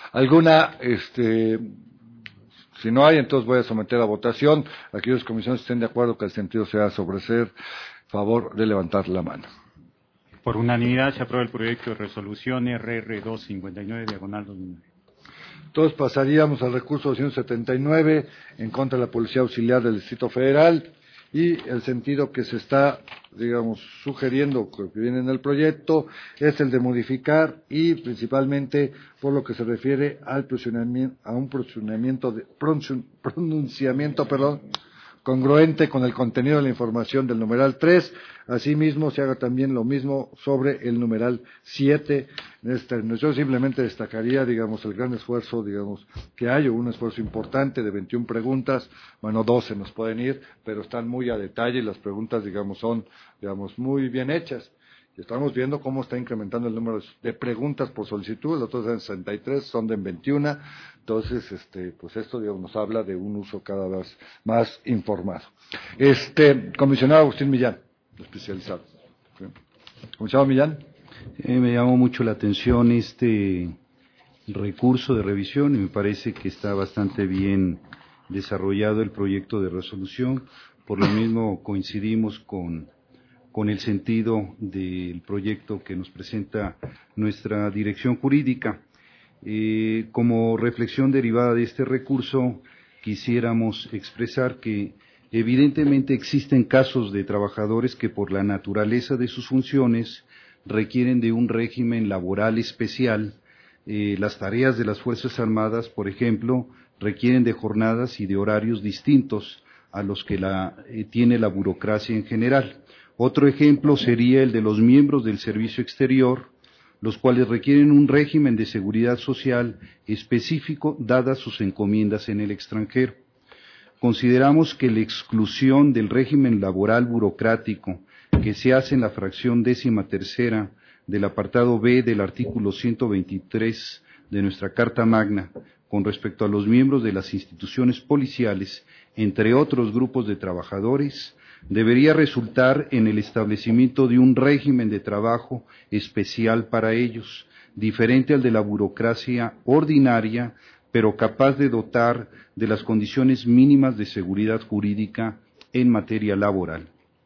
Si no hay, entonces voy a someter a votación. Aquellos comisiones estén de acuerdo que el sentido sea sobre ser, favor de levantar la mano. Por unanimidad se aprueba el proyecto de resolución RR 259, diagonal 2009. Entonces pasaríamos al recurso 279 en contra de la Policía Auxiliar del Distrito Federal y el sentido que se está, sugiriendo que viene en el proyecto es el de modificar y principalmente por lo que se refiere al pronunciamiento congruente con el contenido de la información del numeral 3. Asimismo, se haga también lo mismo sobre el numeral 7. Yo simplemente destacaría, el gran esfuerzo, que hay, un esfuerzo importante de 21 preguntas, 12 nos pueden ir, pero están muy a detalle y las preguntas, son, muy bien hechas. Y estamos viendo cómo está incrementando el número de preguntas por solicitud, los otros eran 63, son de 21. Entonces, esto, nos habla de un uso cada vez más informado. Comisionado Agustín Millán, especializado. ¿Sí? Comisionado Millán. Me llamó mucho la atención este recurso de revisión y me parece que está bastante bien desarrollado el proyecto de resolución. Por lo mismo coincidimos con el sentido del proyecto que nos presenta nuestra dirección jurídica. Como reflexión derivada de este recurso, quisiéramos expresar que evidentemente existen casos de trabajadores que por la naturaleza de sus funciones requieren de un régimen laboral especial. Las tareas de las Fuerzas Armadas, por ejemplo, requieren de jornadas y de horarios distintos a los que tiene la burocracia en general. Otro ejemplo sería el de los miembros del servicio exterior, los cuales requieren un régimen de seguridad social específico dadas sus encomiendas en el extranjero. Consideramos que la exclusión del régimen laboral burocrático que se hace en la fracción 13ª del apartado B del artículo 123 de nuestra Carta Magna con respecto a los miembros de las instituciones policiales, entre otros grupos de trabajadores, debería resultar en el establecimiento de un régimen de trabajo especial para ellos, diferente al de la burocracia ordinaria, pero capaz de dotar de las condiciones mínimas de seguridad jurídica en materia laboral.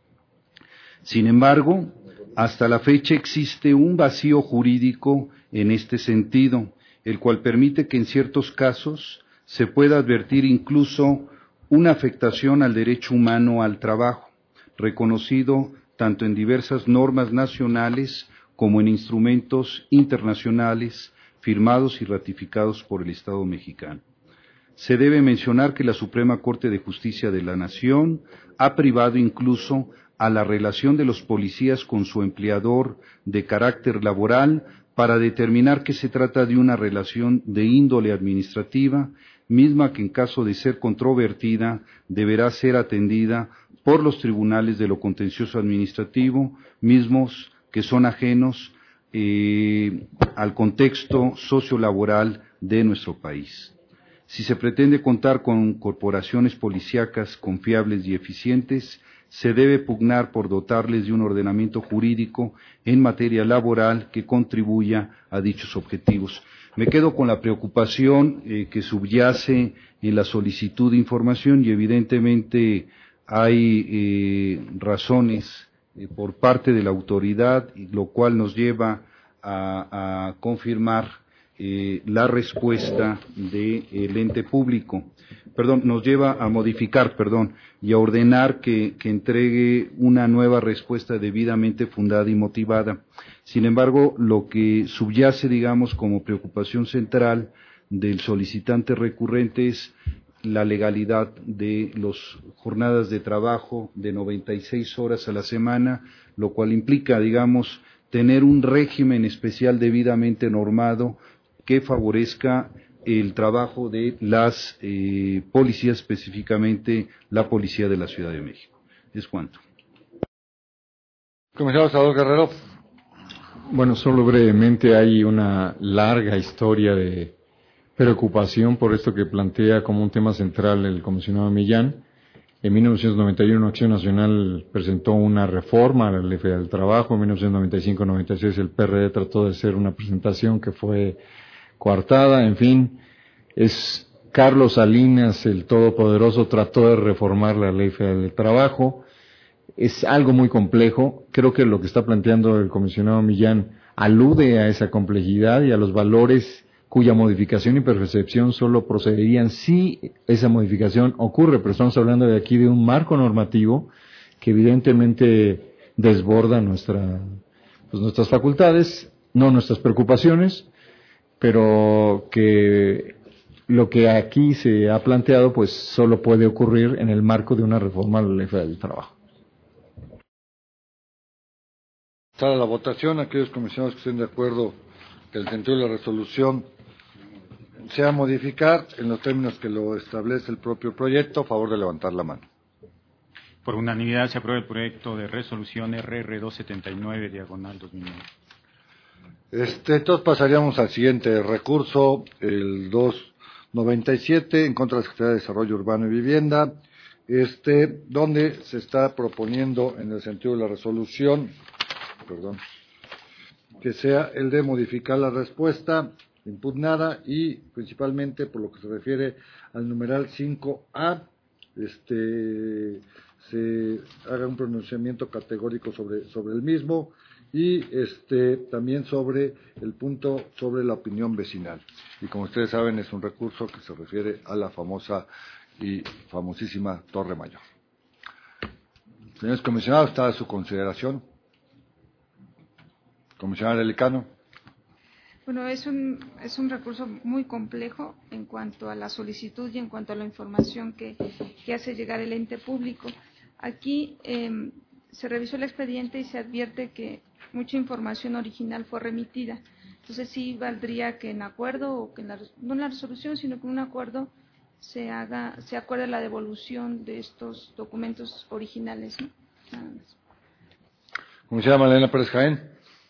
Sin embargo, hasta la fecha existe un vacío jurídico en este sentido, el cual permite que en ciertos casos se pueda advertir incluso una afectación al derecho humano al trabajo, reconocido tanto en diversas normas nacionales como en instrumentos internacionales firmados y ratificados por el Estado mexicano. Se debe mencionar que la Suprema Corte de Justicia de la Nación ha privado incluso a la relación de los policías con su empleador de carácter laboral para determinar que se trata de una relación de índole administrativa, misma que en caso de ser controvertida deberá ser atendida por los tribunales de lo contencioso administrativo, mismos que son ajenos al contexto sociolaboral de nuestro país. Si se pretende contar con corporaciones policíacas confiables y eficientes, se debe pugnar por dotarles de un ordenamiento jurídico en materia laboral que contribuya a dichos objetivos. Me quedo con la preocupación que subyace en la solicitud de información y evidentemente hay razones por parte de la autoridad, lo cual nos lleva a confirmar la respuesta del ente público. Nos lleva a modificar, y a ordenar que entregue una nueva respuesta debidamente fundada y motivada. Sin embargo, lo que subyace, digamos, como preocupación central del solicitante recurrente es la legalidad de las jornadas de trabajo de 96 horas a la semana, lo cual implica, digamos, tener un régimen especial debidamente normado que favorezca el trabajo de las policías, específicamente la Policía de la Ciudad de México. Es cuanto. Comisionado Salvador Guerrero. Bueno, solo brevemente, hay una larga historia de preocupación por esto que plantea como un tema central el comisionado Millán. En 1991 Acción Nacional presentó una reforma a la Ley Federal del Trabajo. En 1995-96 el PRD trató de hacer una presentación que fue coartada. En fin, es Carlos Salinas, el todopoderoso, trató de reformar la Ley Federal del Trabajo. Es algo muy complejo. Creo que lo que está planteando el comisionado Millán alude a esa complejidad y a los valores cuya modificación y percepción solo procederían si esa modificación ocurre, pero estamos hablando de aquí de un marco normativo que evidentemente desborda nuestras facultades, no nuestras preocupaciones, pero que lo que aquí se ha planteado pues solo puede ocurrir en el marco de una reforma a la Ley Federal del Trabajo. Sale la votación. Aquellos comisionados que estén de acuerdo que el sentido de la resolución sea modificar en los términos que lo establece el propio proyecto, a favor de levantar la mano. Por unanimidad se aprueba el proyecto de resolución RR 279, diagonal 2009. Entonces pasaríamos al siguiente recurso, el 297, en contra de la Secretaría de Desarrollo Urbano y Vivienda, donde se está proponiendo en el sentido de la resolución, que sea el de modificar la respuesta impugnada y principalmente por lo que se refiere al numeral 5A, se haga un pronunciamiento categórico sobre el mismo y también sobre el punto sobre la opinión vecinal. Y como ustedes saben, es un recurso que se refiere a la famosa y famosísima Torre Mayor. Señores comisionados, está a su consideración. Comisionado Elicano. Bueno, es un recurso muy complejo en cuanto a la solicitud y en cuanto a la información que hace llegar el ente público. Aquí se revisó el expediente y se advierte que mucha información original fue remitida. Entonces sí valdría que en acuerdo, o que no en la resolución, sino que en un acuerdo se acuerde la devolución de estos documentos originales, ¿no? Nada más. Comisionada Magdalena Pérez Jaén.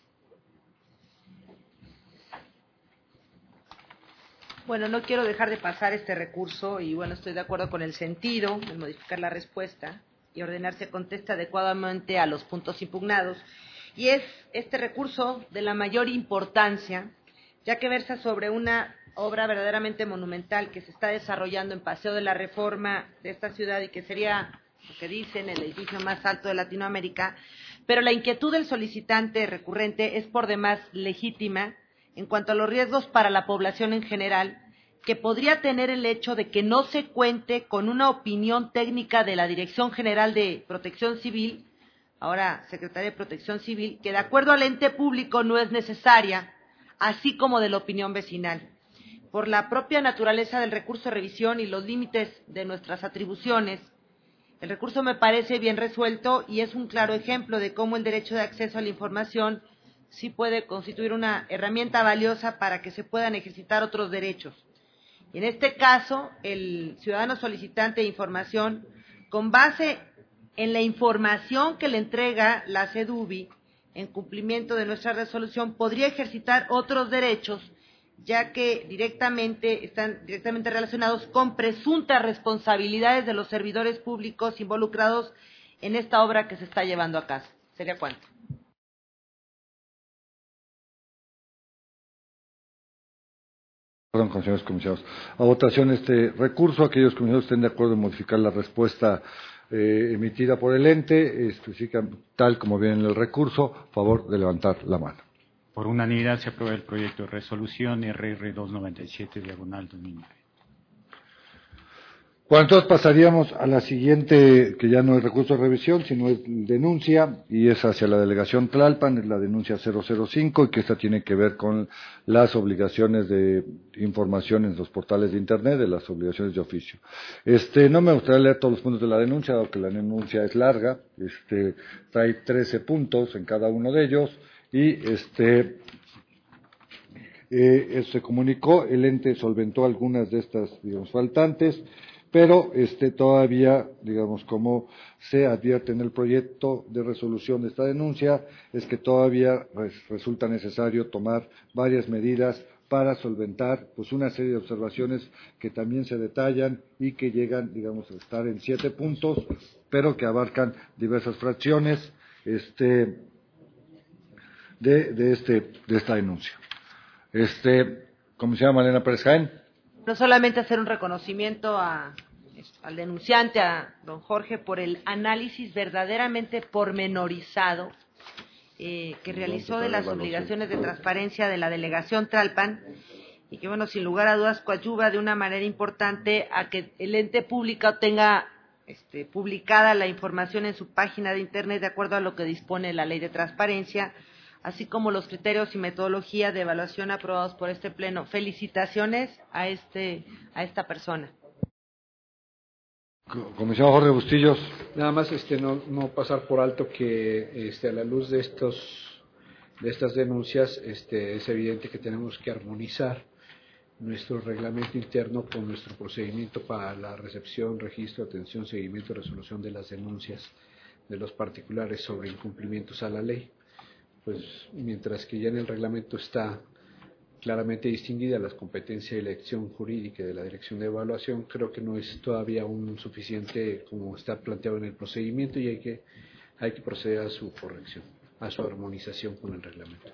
Bueno, no quiero dejar de pasar este recurso y bueno, estoy de acuerdo con el sentido de modificar la respuesta y ordenar se conteste adecuadamente a los puntos impugnados. Y es este recurso de la mayor importancia, ya que versa sobre una obra verdaderamente monumental que se está desarrollando en Paseo de la Reforma de esta ciudad y que sería, lo que dicen, el edificio más alto de Latinoamérica, pero la inquietud del solicitante recurrente es por demás legítima en cuanto a los riesgos para la población en general que podría tener el hecho de que no se cuente con una opinión técnica de la Dirección General de Protección Civil, ahora Secretaría de Protección Civil, que de acuerdo al ente público no es necesaria, así como de la opinión vecinal. Por la propia naturaleza del recurso de revisión y los límites de nuestras atribuciones, el recurso me parece bien resuelto y es un claro ejemplo de cómo el derecho de acceso a la información sí puede constituir una herramienta valiosa para que se puedan ejercitar otros derechos. En este caso, el ciudadano solicitante de información, con base en la información que le entrega la CEDUBI, en cumplimiento de nuestra resolución, podría ejercitar otros derechos, ya que están directamente relacionados con presuntas responsabilidades de los servidores públicos involucrados en esta obra que se está llevando a cabo. ¿Sería cuánto? Perdón, señores comisionados. A votación este recurso. Aquellos comisionados estén de acuerdo en modificar la respuesta emitida por el ente, especifican tal como viene en el recurso, a favor de levantar la mano. Por unanimidad se aprueba el proyecto de resolución RR 297/2009. Bueno, entonces pasaríamos a la siguiente, que ya no es recurso de revisión, sino es denuncia, y es hacia la delegación Tlalpan, es la denuncia 005, y que esta tiene que ver con las obligaciones de información en los portales de Internet, de las obligaciones de oficio. No me gustaría leer todos los puntos de la denuncia, dado que la denuncia es larga, trae 13 puntos en cada uno de ellos, y se comunicó, el ente solventó algunas de estas, digamos, faltantes, pero todavía, digamos, como se advierte en el proyecto de resolución de esta denuncia, es que todavía resulta necesario tomar varias medidas para solventar pues una serie de observaciones que también se detallan y que llegan, digamos, a estar en 7 puntos, pero que abarcan diversas fracciones de esta denuncia. Comisionada Malena Pérez Jaén. No solamente hacer un reconocimiento al denunciante, a don Jorge, por el análisis verdaderamente pormenorizado que realizó de las obligaciones de transparencia de la delegación Tlalpan, y que, bueno, sin lugar a dudas coadyuva de una manera importante a que el ente público tenga publicada la información en su página de Internet de acuerdo a lo que dispone la Ley de Transparencia, así como los criterios y metodología de evaluación aprobados por este Pleno. Felicitaciones a esta persona. Comisionado Jorge Bustillos. Nada más no pasar por alto que a la luz de estas denuncias es evidente que tenemos que armonizar nuestro reglamento interno con nuestro procedimiento para la recepción, registro, atención, seguimiento y resolución de las denuncias de los particulares sobre incumplimientos a la ley. Pues mientras que ya en el reglamento está claramente distinguida las competencias de la elección jurídica y de la dirección de evaluación, creo que no es todavía un suficiente como está planteado en el procedimiento, y hay que proceder a su corrección, a su armonización con el reglamento.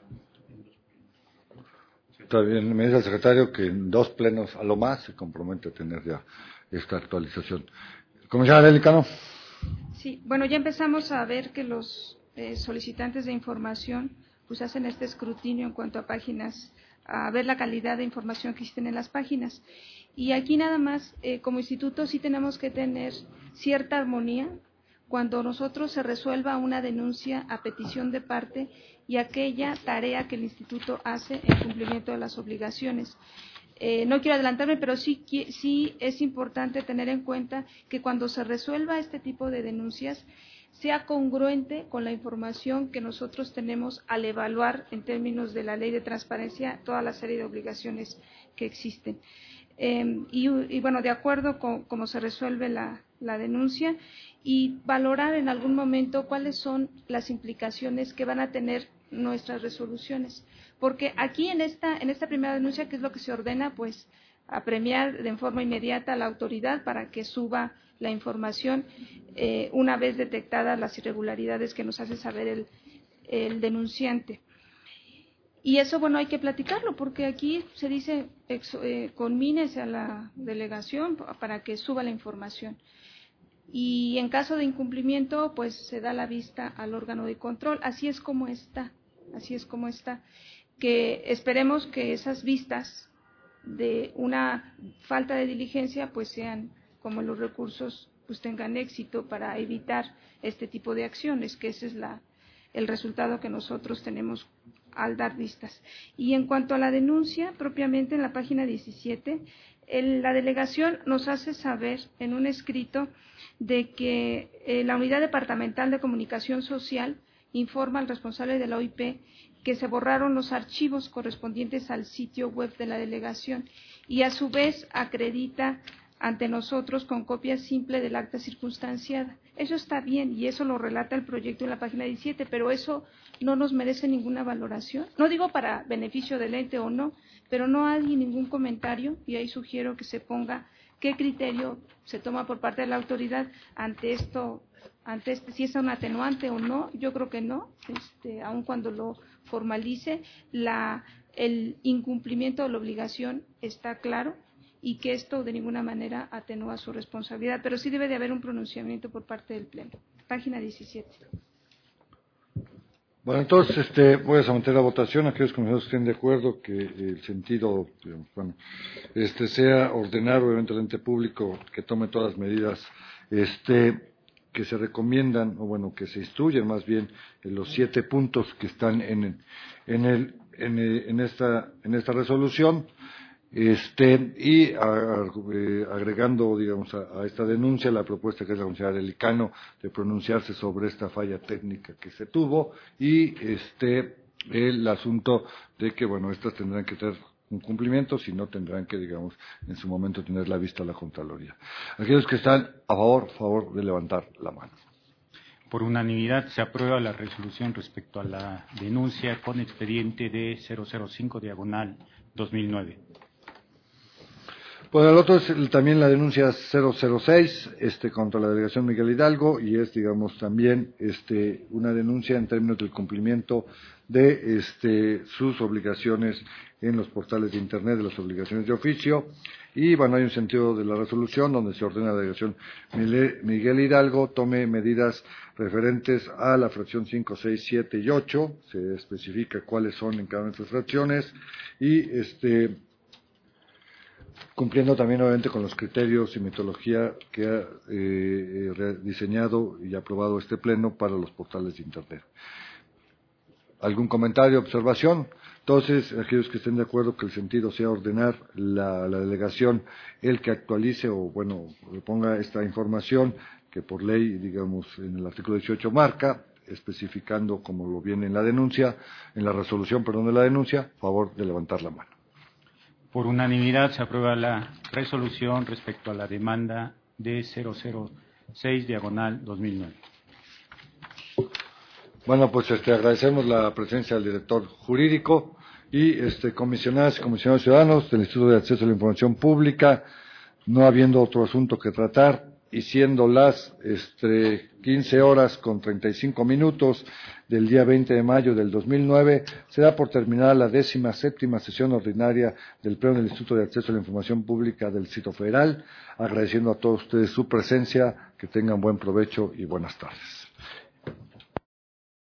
Está bien, me dice el secretario que en 2 plenos a lo más se compromete a tener ya esta actualización. Comisionada Delicano. Sí, bueno, ya empezamos a ver que los solicitantes de información pues hacen este escrutinio en cuanto a páginas, a ver la calidad de información que existen en las páginas. Y aquí nada más, como instituto sí tenemos que tener cierta armonía cuando nosotros se resuelva una denuncia a petición de parte y aquella tarea que el instituto hace en cumplimiento de las obligaciones. No quiero adelantarme, pero sí es importante tener en cuenta que cuando se resuelva este tipo de denuncias sea congruente con la información que nosotros tenemos al evaluar en términos de la Ley de Transparencia toda la serie de obligaciones que existen. Y bueno, de acuerdo con cómo se resuelve la denuncia, y valorar en algún momento cuáles son las implicaciones que van a tener nuestras resoluciones. Porque aquí en esta primera denuncia, ¿qué es lo que se ordena? Pues apremiar de forma inmediata a la autoridad para que suba la información una vez detectadas las irregularidades que nos hace saber el denunciante. Y eso, bueno, hay que platicarlo, porque aquí se dice conmínese a la delegación para que suba la información. Y en caso de incumplimiento, pues se da la vista al órgano de control. Así es como está, que esperemos que esas vistas de una falta de diligencia pues sean como los recursos pues tengan éxito para evitar este tipo de acciones, que ese es el resultado que nosotros tenemos al dar vistas. Y en cuanto a la denuncia, propiamente en la página 17, la delegación nos hace saber en un escrito de que la Unidad Departamental de Comunicación Social informa al responsable de la OIP que se borraron los archivos correspondientes al sitio web de la delegación y a su vez acredita ante nosotros con copia simple del acta circunstanciada. Eso está bien y eso lo relata el proyecto en la página 17, pero eso no nos merece ninguna valoración. No digo para beneficio del ente o no, pero no hay ningún comentario y ahí sugiero que se ponga qué criterio se toma por parte de la autoridad ante esto, si es un atenuante o no. Yo creo que no, aun cuando lo formalice, el incumplimiento de la obligación está claro y que esto de ninguna manera atenúa su responsabilidad, pero sí debe de haber un pronunciamiento por parte del Pleno. Página 17. Bueno, entonces voy a someter a votación. Aquellos comisionados que estén de acuerdo que el sentido, digamos, bueno, sea ordenar obviamente al ente público que tome todas las medidas que se recomiendan, o bueno, que se instruyen más bien en los 7 puntos que están en esta resolución. Y agregando, digamos, a esta denuncia la propuesta que es la Universidad del Licano de pronunciarse sobre esta falla técnica que se tuvo y el asunto de que, bueno, estas tendrán que tener un cumplimiento, si no tendrán que, digamos, en su momento tener la vista a la Contraloría. Aquellos que están a favor de levantar la mano. Por unanimidad se aprueba la resolución respecto a la denuncia con expediente de 005/2009. Pues el otro es también la denuncia 006 contra la delegación Miguel Hidalgo y es, digamos, también una denuncia en términos del cumplimiento de sus obligaciones en los portales de internet, de las obligaciones de oficio. Y bueno, hay un sentido de la resolución donde se ordena a la delegación Miguel Hidalgo tome medidas referentes a la fracción 5, 6, 7 y 8. Se especifica cuáles son en cada una de estas fracciones y cumpliendo también obviamente con los criterios y metodología que ha diseñado y aprobado este pleno para los portales de internet. ¿Algún comentario, observación? Entonces, aquellos que estén de acuerdo que el sentido sea ordenar la delegación, el que actualice o, bueno, ponga esta información que por ley, digamos, en el artículo 18 marca, especificando como lo viene en la denuncia, en la resolución, perdón, de la denuncia, favor de levantar la mano. Por unanimidad se aprueba la resolución respecto a la demanda de 006/2009. Bueno, pues agradecemos la presencia del director jurídico y comisionadas y comisionados ciudadanos del Instituto de Acceso a la Información Pública, no habiendo otro asunto que tratar y siendo las 15:35 del día 20 de mayo del 2009, se da por terminada la 17ª sesión ordinaria del Pleno del Instituto de Acceso a la Información Pública del Distrito Federal, agradeciendo a todos ustedes su presencia, que tengan buen provecho y buenas tardes.